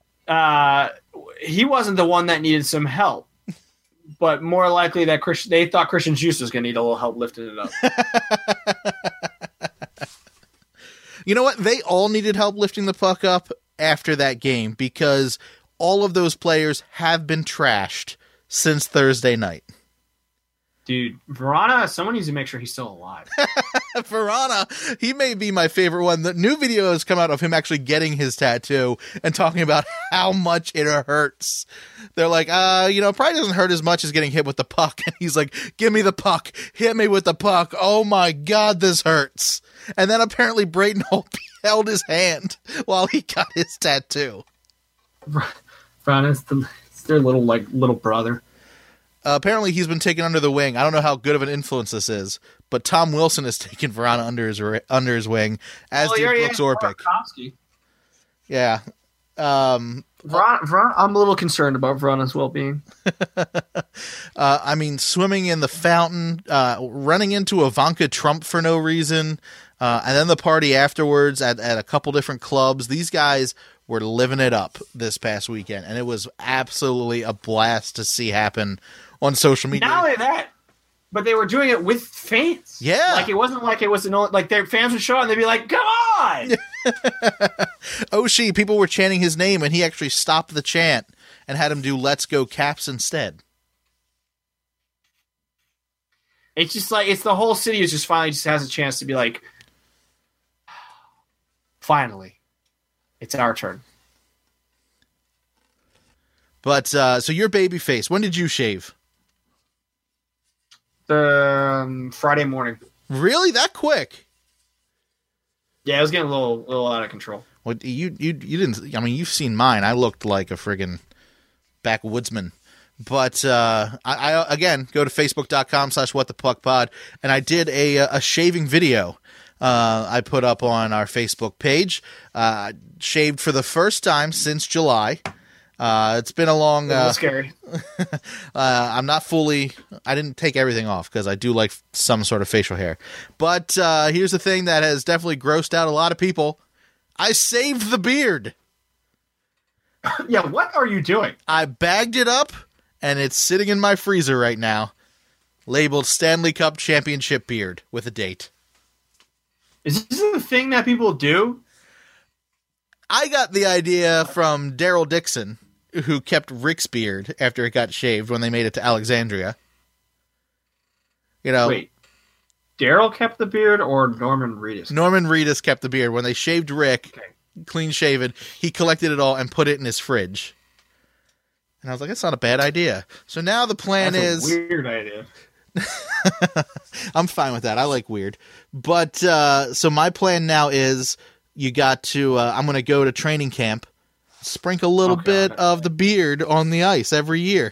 he wasn't the one that needed some help, but more likely that they thought Christian Juice was going to need a little help lifting it up. You know what? They all needed help lifting the puck up after that game, because all of those players have been trashed since Thursday night. Dude, Verana, someone needs to make sure he's still alive. Verana, he may be my favorite one. The new video has come out of him actually getting his tattoo and talking about how much it hurts. They're like, probably doesn't hurt as much as getting hit with the puck. And he's like, give me the puck. Hit me with the puck. Oh my God, this hurts. And then apparently Braden Holtby held his hand while he got his tattoo. Brown is their little brother. Apparently he's been taken under the wing. I don't know how good of an influence this is, but Tom Wilson has taken Vrana under his wing, as did Brooks Orpik. Yeah. I'm a little concerned about Vrana's well-being. I mean, swimming in the fountain, running into Ivanka Trump for no reason, and then the party afterwards at a couple different clubs. These guys were living it up this past weekend, and it was absolutely a blast to see happen on social media. Not only that, but they were doing it with fans. Yeah. Like, it wasn't like it was like their fans would show up and they'd be like, come on! Oshie, people were chanting his name, and he actually stopped the chant and had him do Let's Go Caps instead. It's just like, it's the whole city is just finally just has a chance to be like, finally, it's our turn. But, so you're babyface. When did you shave? Friday morning. Really? That quick? Yeah, it was getting a little out of control. Well, you didn't. I mean, you've seen mine. I looked like a friggin' backwoodsman. But I again go to facebook.com/whatthepuckpod, and I did a shaving video. I put up on our Facebook page. Shaved for the first time since July. It's been a long. Scary. I'm not fully. I didn't take everything off because I do like some sort of facial hair. But here's the thing that has definitely grossed out a lot of people. I saved the beard. Yeah, what are you doing? I bagged it up, and it's sitting in my freezer right now, labeled Stanley Cup Championship Beard with a date. Is this the thing that people do? I got the idea from Daryl Dixon, who kept Rick's beard after it got shaved when they made it to Alexandria. You know, wait, Daryl kept the beard or Norman Reedus? Norman Reedus kept the beard. When they shaved Rick, clean shaven, he collected it all and put it in his fridge. And I was like, that's not a bad idea. So now the plan That's a weird idea. I'm fine with that. I like weird. But so my plan now is you got to I'm going to go to training camp, sprinkle a little bit of the beard on the ice every year.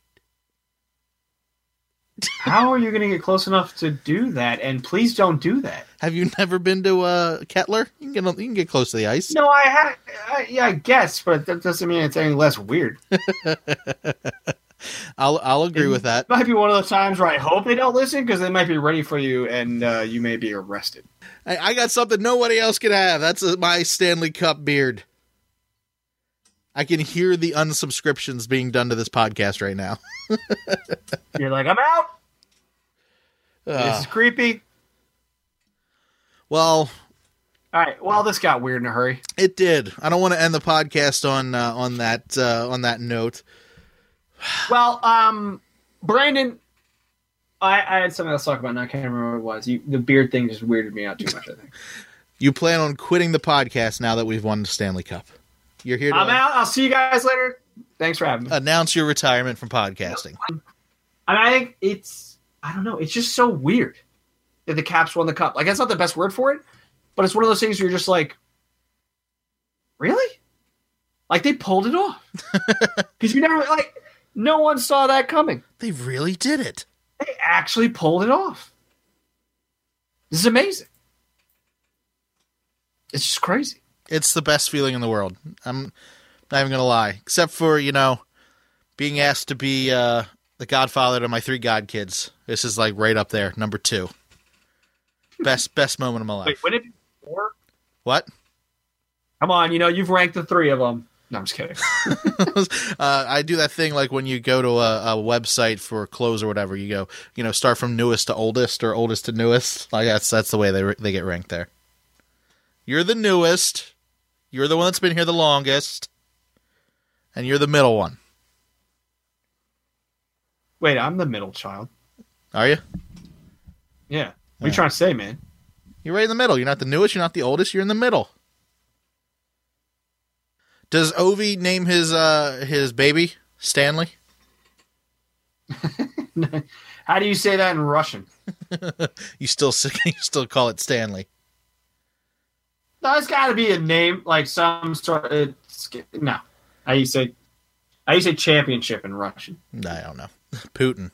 How are you going to get close enough to do that? And please don't do that. Have you never been to Kettler? You can get close to the ice. No, I have. Yeah, I guess, but that doesn't mean it's any less weird. I'll agree with that. It might be one of those times where I hope they don't listen because they might be ready for you and you may be arrested. I got something nobody else can have. That's my Stanley Cup beard. I can hear the unsubscriptions being done to this podcast right now. You're like, I'm out. This is creepy. Well, all right. Well, this got weird in a hurry. It did. I don't want to end the podcast on that note. Well, Brandon, I had something else to talk about, and I can't remember what it was. The beard thing just weirded me out too much, I think. You plan on quitting the podcast now that we've won the Stanley Cup. You're here to I'm out. I'll see you guys later. Thanks for having me. Announce your retirement from podcasting. I think I don't know, it's just so weird that the Caps won the Cup. Like, that's not the best word for it, but it's one of those things where you're just like, really? Like, they pulled it off. Because you never, like, no one saw that coming. They really did it. They actually pulled it off. This is amazing. It's just crazy. It's the best feeling in the world. I'm not even going to lie. Except for, being asked to be the godfather to my 3 godkids. This is like right up there, number 2. Best moment of my life. Wait, would it be 4? What? Come on, you've ranked the 3 of them. No, I'm just kidding. I do that thing like when you go to a website for clothes or whatever. You go, start from newest to oldest or oldest to newest. Like that's the way they get ranked there. You're the newest. You're the one that's been here the longest. And you're the middle one. Wait, I'm the middle child. Are you? Yeah. What are you trying to say, man? You're right in the middle. You're not the newest. You're not the oldest. You're in the middle. Does Ovi name his baby Stanley? How do you say that in Russian? You still call it Stanley. There's got to be a name, like some sort of... No. How you say championship in Russian? I don't know. Putin.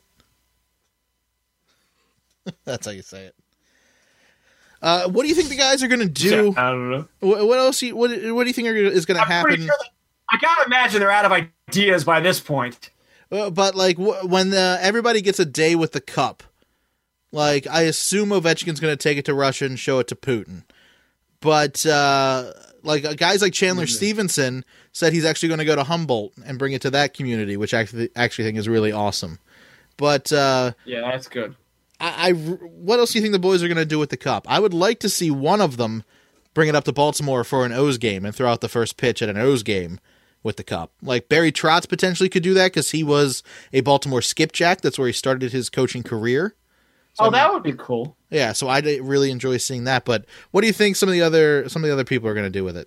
That's how you say it. What do you think the guys are going to do? I don't know. What else? What do you think is going to happen? Sure I gotta imagine they're out of ideas by this point. But like when everybody gets a day with the cup, like I assume Ovechkin's going to take it to Russia and show it to Putin. But like guys like Chandler Stevenson said he's actually going to go to Humboldt and bring it to that community, which I actually think is really awesome. But yeah, that's good. What else do you think the boys are going to do with the cup? I would like to see one of them bring it up to Baltimore for an O's game and throw out the first pitch at an O's game with the cup. Like Barry Trotz potentially could do that because he was a Baltimore skipjack. That's where he started his coaching career. So that would be cool. Yeah, so I really enjoy seeing that. But what do you think some of the other people are going to do with it?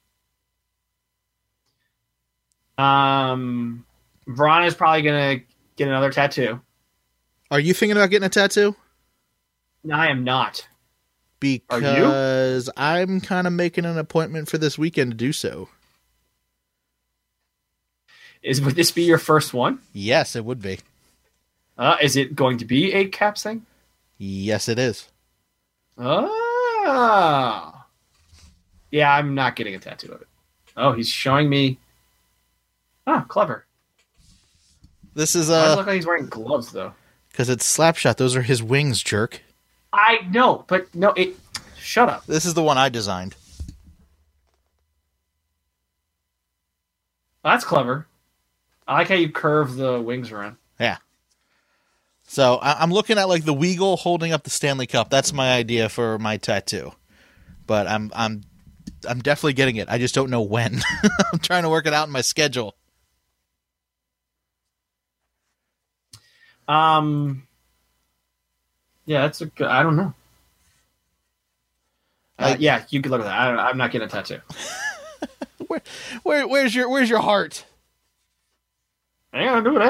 Vron is probably going to get another tattoo. Are you thinking about getting a tattoo? No, I am not. Because I'm kind of making an appointment for this weekend to do so. Would this be your first one? Yes, it would be. Is it going to be a Caps thing? Yes, it is. Oh. Yeah, I'm not getting a tattoo of it. Oh, he's showing me. Ah, clever. This is Why does it look like he's wearing gloves, though? Because it's Slapshot. Those are his wings, jerk. I know, but no, shut up. This is the one I designed. That's clever. I like how you curve the wings around. Yeah. So I'm looking at like the Weagle holding up the Stanley Cup. That's my idea for my tattoo. But I'm definitely getting it. I just don't know when. I'm trying to work it out in my schedule. Yeah, that's a good. I don't know. Yeah, you could look at that. I'm not getting a tattoo. Where's your heart? I ain't gonna do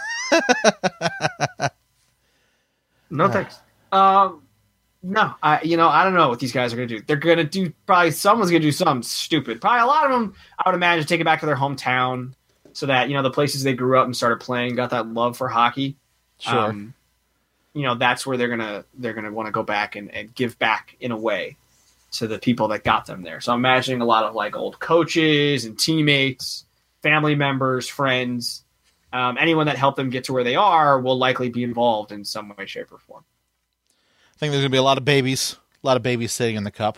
that. No thanks. No, I don't know what these guys are gonna do. They're gonna do probably someone's gonna do something stupid. Probably a lot of them, I would imagine, take it back to their hometown so that the places they grew up and started playing, got that love for hockey. Sure. That's where they're gonna want to go back and give back in a way to the people that got them there. So I'm imagining a lot of like old coaches and teammates, family members, friends, anyone that helped them get to where they are will likely be involved in some way, shape, or form. I think there's gonna be a lot of babies sitting in the cup.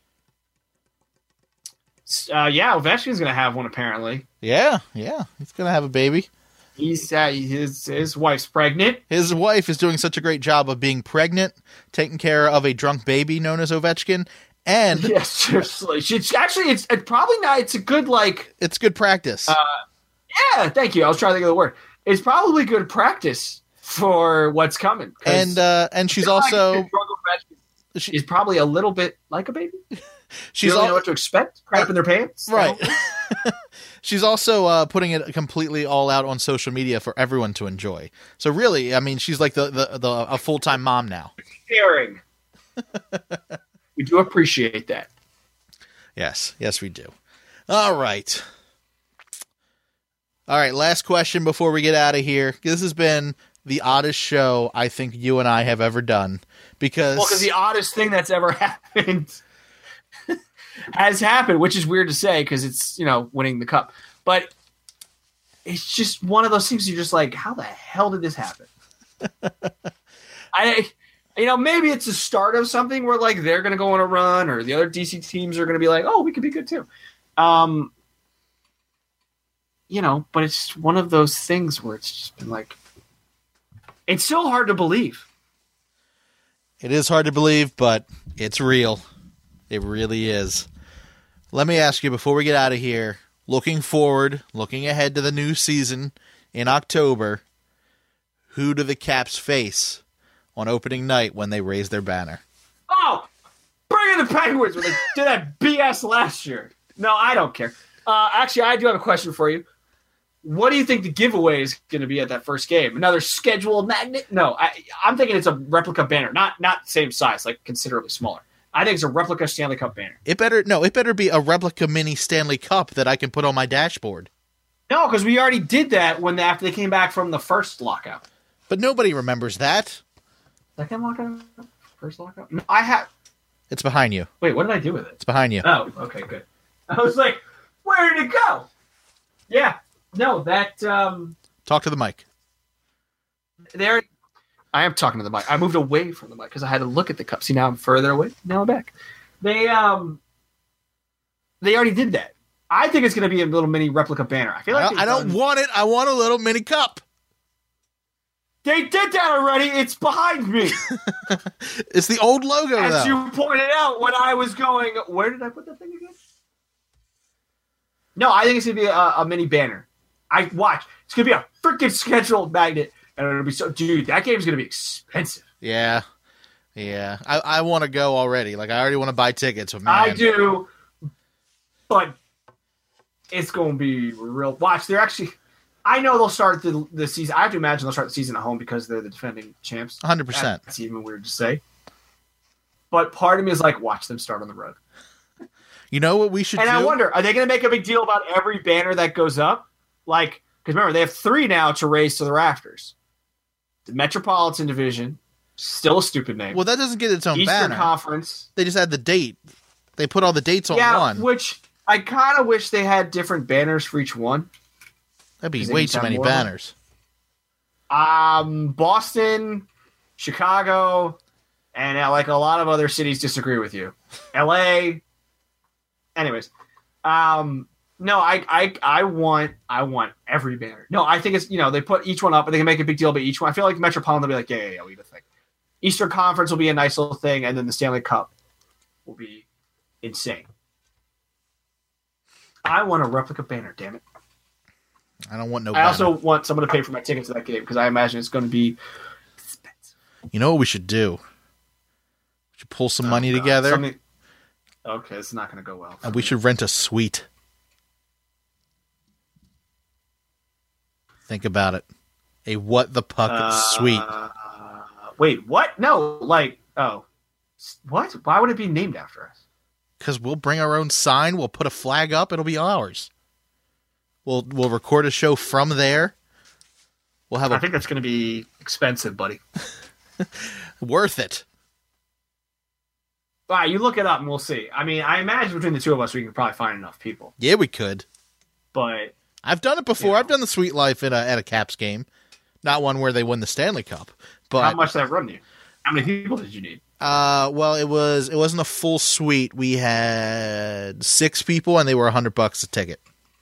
Yeah, Ovechkin's gonna have one apparently. Yeah, he's gonna have a baby. He's his wife's pregnant. His wife is doing such a great job of being pregnant, taking care of a drunk baby known as Ovechkin, and yes, seriously, it's probably not. It's a good it's good practice. Yeah, thank you. I was trying to think of the word. It's probably good practice for what's coming. And she's also she's probably a little bit like a baby. She's know what to expect. Crap in their pants, right? She's also putting it completely all out on social media for everyone to enjoy. So really, I mean, she's like a full-time mom now. Caring. We do appreciate that. Yes, we do. All right. Last question before we get out of here. This has been the oddest show I think you and I have ever done because the oddest thing that's ever happened has happened, which is weird to say because it's winning the cup, but it's just one of those things you're just like, how the hell did this happen? Maybe it's the start of something where like they're going to go on a run, or the other DC teams are going to be like, oh, we could be good too. But it's one of those things where it's just been like, it's so hard to believe. It is hard to believe, but it's real. It really is. Let me ask you before we get out of here, looking forward, looking ahead to the new season in October, who do the Caps face on opening night when they raise their banner? Oh, bring in the Penguins when they did that BS last year. No, I don't care. Actually, I do have a question for you. What do you think the giveaway is going to be at that first game? Another scheduled magnet? No, I'm thinking it's a replica banner, not same size, like considerably smaller. I think it's a replica Stanley Cup banner. It better be a replica mini Stanley Cup that I can put on my dashboard. No, because we already did that after they came back from the first lockout. But nobody remembers that. Second lockout? First lockout? No, I have. It's behind you. Wait, what did I do with it? It's behind you. Oh, okay, good. I was like, where did it go? Yeah, no, that. Talk to the mic. There. I am talking to the mic. I moved away from the mic because I had to look at the cup. See, now I'm further away. Now I'm back. They already did that. I think it's going to be a little mini replica banner. I feel like I don't want it. I want a little mini cup. They did that already. It's behind me. It's the old logo, As though. you pointed out when I was going, where did I put that thing again? No, I think it's going to be a mini banner. It's going to be a freaking scheduled magnet. And it'll be dude, that game's going to be expensive. Yeah. I want to go already. Like, I already want to buy tickets. But man. I do. But it's going to be real. Watch, I know they'll start the season. I have to imagine they'll start the season at home because they're the defending champs. 100%. That's even weird to say. But part of me is like, watch them start on the road. You know what we should do? And I wonder, are they going to make a big deal about every banner that goes up? Like, because remember, they have 3 now to raise to the rafters. The Metropolitan Division, still a stupid name. Well, that doesn't get its own Eastern banner. Conference. They just had the date. They put all the dates on one. Which I kind of wish they had different banners for each one. That'd be way too many banners. Boston, Chicago, and like a lot of other cities disagree with you. LA. Anyways, no, I want every banner. No, I think it's they put each one up and they can make a big deal about each one. I feel like Metropolitan will be like, yeah, we have a thing. Eastern Conference will be a nice little thing, and then the Stanley Cup will be insane. I want a replica banner, damn it. I don't want no I banner. also want someone to pay for my tickets to that game because I imagine it's going to be expensive. You know what we should do? We should pull some money together. Okay, it's not going to go well. And we should rent a suite. Think about it. A what the puck suite. Wait, what? No, what? Why would it be named after us? Because we'll bring our own sign. We'll put a flag up. It'll be ours. We'll record a show from there. I think that's going to be expensive, buddy. Worth it. All right, you look it up and we'll see. I mean, I imagine between the two of us, we can probably find enough people. Yeah, we could. But I've done it before. I've done the Sweet Life at a Caps game, not one where they win the Stanley Cup. But how much did that run you? How many people did you need? Well, it wasn't a full suite. We had 6 people, and they were $100 a ticket.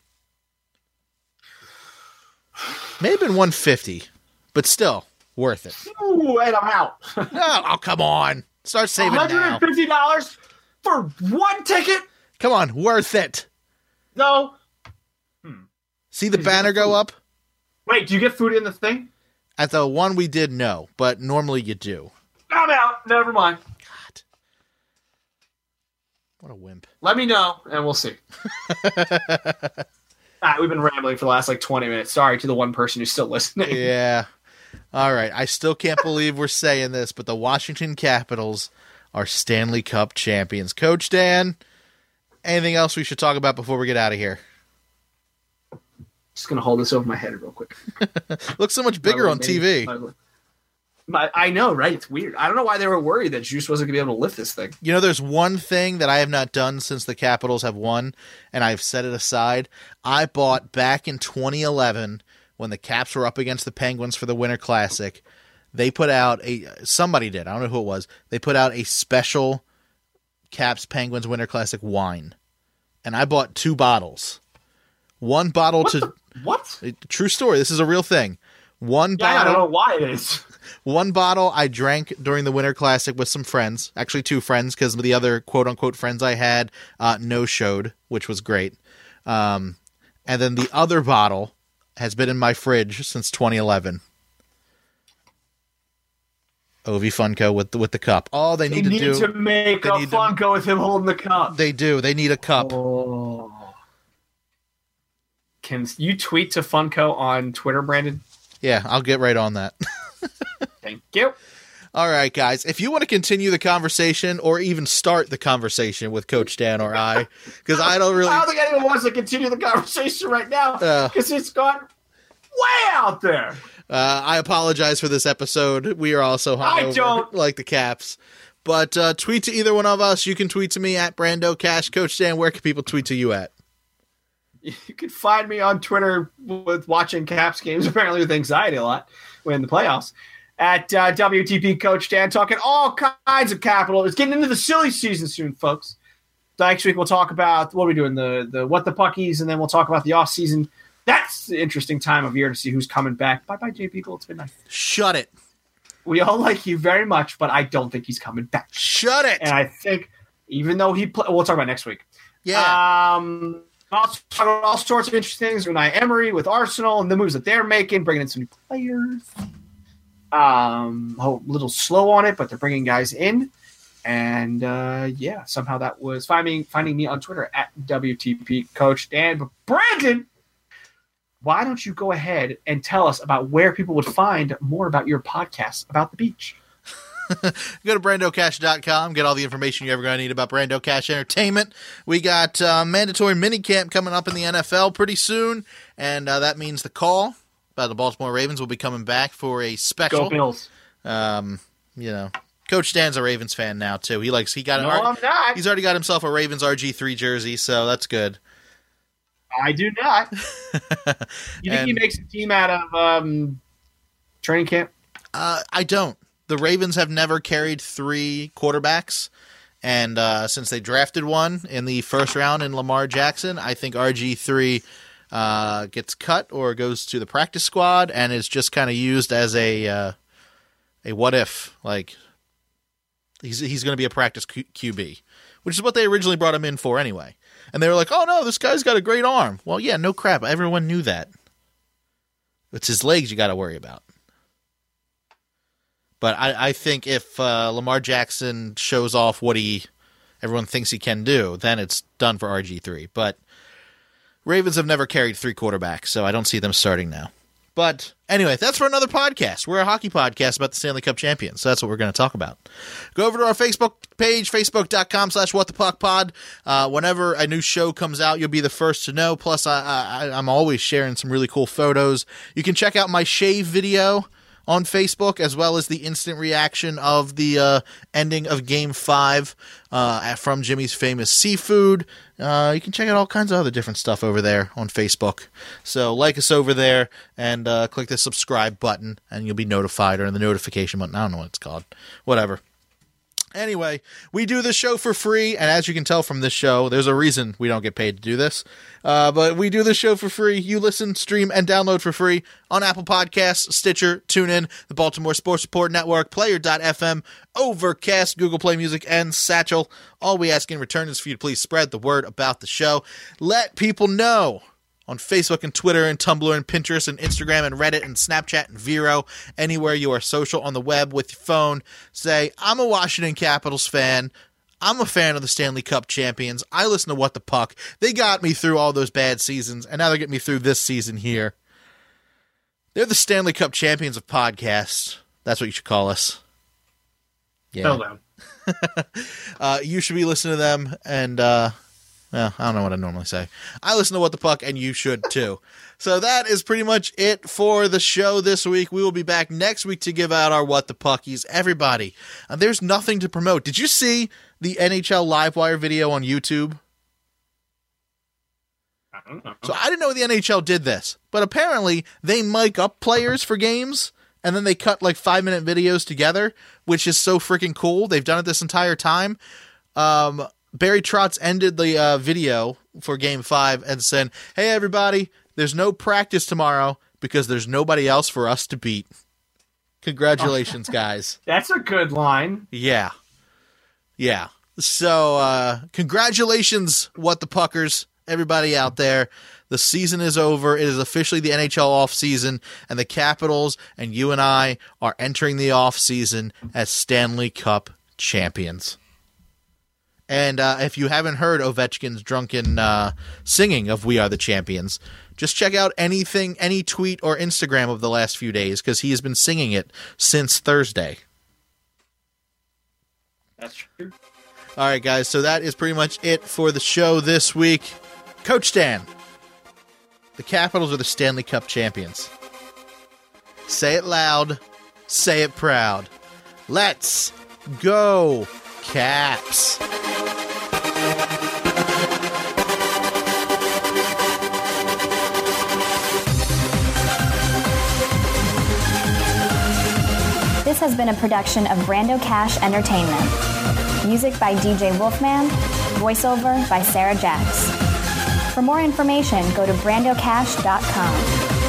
May have been $150, but still worth it. Ooh, and I'm out. Oh, come on. Start saving now. $150 for one ticket? Come on, worth it. No. See the banner go up? Wait, do you get food in the thing? At the one we did, no, but normally you do. I'm out. Never mind. God. What a wimp. Let me know, and we'll see. We've been rambling for the last 20 minutes. Sorry to the one person who's still listening. Yeah. All right. I still can't believe we're saying this, but the Washington Capitals are Stanley Cup champions. Coach Dan, anything else we should talk about before we get out of here? Just going to hold this over my head real quick. Looks so much bigger on TV. I know, right? It's weird. I don't know why they were worried that Juice wasn't going to be able to lift this thing. You know, there's one thing that I have not done since the Capitals have won, and I've set it aside. I bought back in 2011 when the Caps were up against the Penguins for the Winter Classic. They put out somebody did. I don't know who it was. They put out a special Caps Penguins Winter Classic wine, and I bought 2 bottles. One bottle What? True story. This is a real thing. Bottle. I don't know why it is. One bottle I drank during the Winter Classic with some friends. Actually, 2 friends, because the other quote-unquote friends I had no-showed, which was great. And then the other bottle has been in my fridge since 2011. Ovi Funko with the cup. All they need to make a Funko with him holding the cup. They do. They need a cup. Oh. Can you tweet to Funko on Twitter, Brandon? Yeah, I'll get right on that. Thank you. All right, guys. If you want to continue the conversation or even start the conversation with Coach Dan or I, because I don't think anyone wants to continue the conversation right now because it's gone way out there. I apologize for this episode. We are also hungover, like the Caps. But tweet to either one of us. You can tweet to me at Brando Cash. Coach Dan, where can people tweet to you at? You can find me on Twitter with watching Caps games, apparently with anxiety a lot when the playoffs. At WTP Coach Dan, talking all kinds of Capital. It's getting into the silly season soon, folks. Next week we'll talk about what we're doing, the What the Puckies, and then we'll talk about the off season. That's the interesting time of year to see who's coming back. Bye-bye, Jay Beagle. It's been nice. Shut it. We all like you very much, but I don't think he's coming back. Shut it. And I think even though we'll talk about next week. Yeah. I'll talk about all sorts of interesting things. Unai Emery with Arsenal and the moves that they're making, bringing in some new players. A little slow on it, but they're bringing guys in. And, somehow that was finding me on Twitter at WTP Coach Dan. But Brandon, why don't you go ahead and tell us about where people would find more about your podcast about the beach? Go to BrandoCash.com. Get all the information you're ever going to need about Brando Cash Entertainment. We got mandatory minicamp coming up in the NFL pretty soon, and that means the call about the Baltimore Ravens will be coming back for a special. Go Bills. Coach Dan's a Ravens fan now too. I'm not. He's already got himself a Ravens RG3 jersey, so that's good. I do not. You think he makes a team out of training camp? I don't. The Ravens have never carried 3 quarterbacks, and since they drafted one in the first round in Lamar Jackson, I think RG3 gets cut or goes to the practice squad and is just kind of used as a what if, like he's going to be a practice QB, which is what they originally brought him in for anyway. And they were like, oh, no, this guy's got a great arm. Well, yeah, no crap. Everyone knew that. It's his legs you got to worry about. But I think if Lamar Jackson shows off what everyone thinks he can do, then it's done for RG3. But Ravens have never carried 3 quarterbacks, so I don't see them starting now. But anyway, that's for another podcast. We're a hockey podcast about the Stanley Cup champions, so that's what we're going to talk about. Go over to our Facebook page, facebook.com/whatthepuckpod. Whenever a new show comes out, you'll be the first to know. Plus, I'm always sharing some really cool photos. You can check out my shave video on Facebook, as well as the instant reaction of the ending of Game 5 from Jimmy's Famous Seafood. You can check out all kinds of other different stuff over there on Facebook. So like us over there and click the subscribe button, and you'll be notified, or the notification button. I don't know what it's called. Whatever. Anyway, we do this show for free, and as you can tell from this show, there's a reason we don't get paid to do this. But we do this show for free. You listen, stream, and download for free on Apple Podcasts, Stitcher, TuneIn, the Baltimore Sports Report Network, Player.fm, Overcast, Google Play Music, and Satchel. All we ask in return is for you to please spread the word about the show. Let people know on Facebook and Twitter and Tumblr and Pinterest and Instagram and Reddit and Snapchat and Vero, anywhere you are social on the web with your phone. Say, I'm a Washington Capitals fan. I'm a fan of the Stanley Cup champions. I listen to What the Puck. They got me through all those bad seasons, and now they're getting me through this season here. They're the Stanley Cup champions of podcasts. That's what you should call us. Yeah. Hello. You should be listening to them, and well, I don't know what I normally say. I listen to What the Puck, and you should too. So that is pretty much it for the show this week. We will be back next week to give out our What the Puckies. Everybody, there's nothing to promote. Did you see the NHL Livewire video on YouTube? I don't know. So I didn't know the NHL did this, but apparently they mic up players for games, and then they cut like 5-minute videos together, which is so freaking cool. They've done it this entire time. Barry Trotz ended the video for Game 5 and said, hey, everybody, there's no practice tomorrow because there's nobody else for us to beat. Congratulations, guys. That's a good line. Yeah. Yeah. So, congratulations, What the Puckers, everybody out there. The season is over. It is officially the NHL offseason, and the Capitals and you and I are entering the offseason as Stanley Cup champions. And if you haven't heard Ovechkin's drunken singing of We Are the Champions, just check out any tweet or Instagram of the last few days, because he has been singing it since Thursday. That's true. All right, guys, so that is pretty much it for the show this week. Coach Dan, the Capitals are the Stanley Cup champions. Say it loud, say it proud. Let's go, Caps! This has been a production of Brando Cash Entertainment. Music by DJ Wolfman. Voiceover by Sarah Jacks. For more information, go to brandocash.com.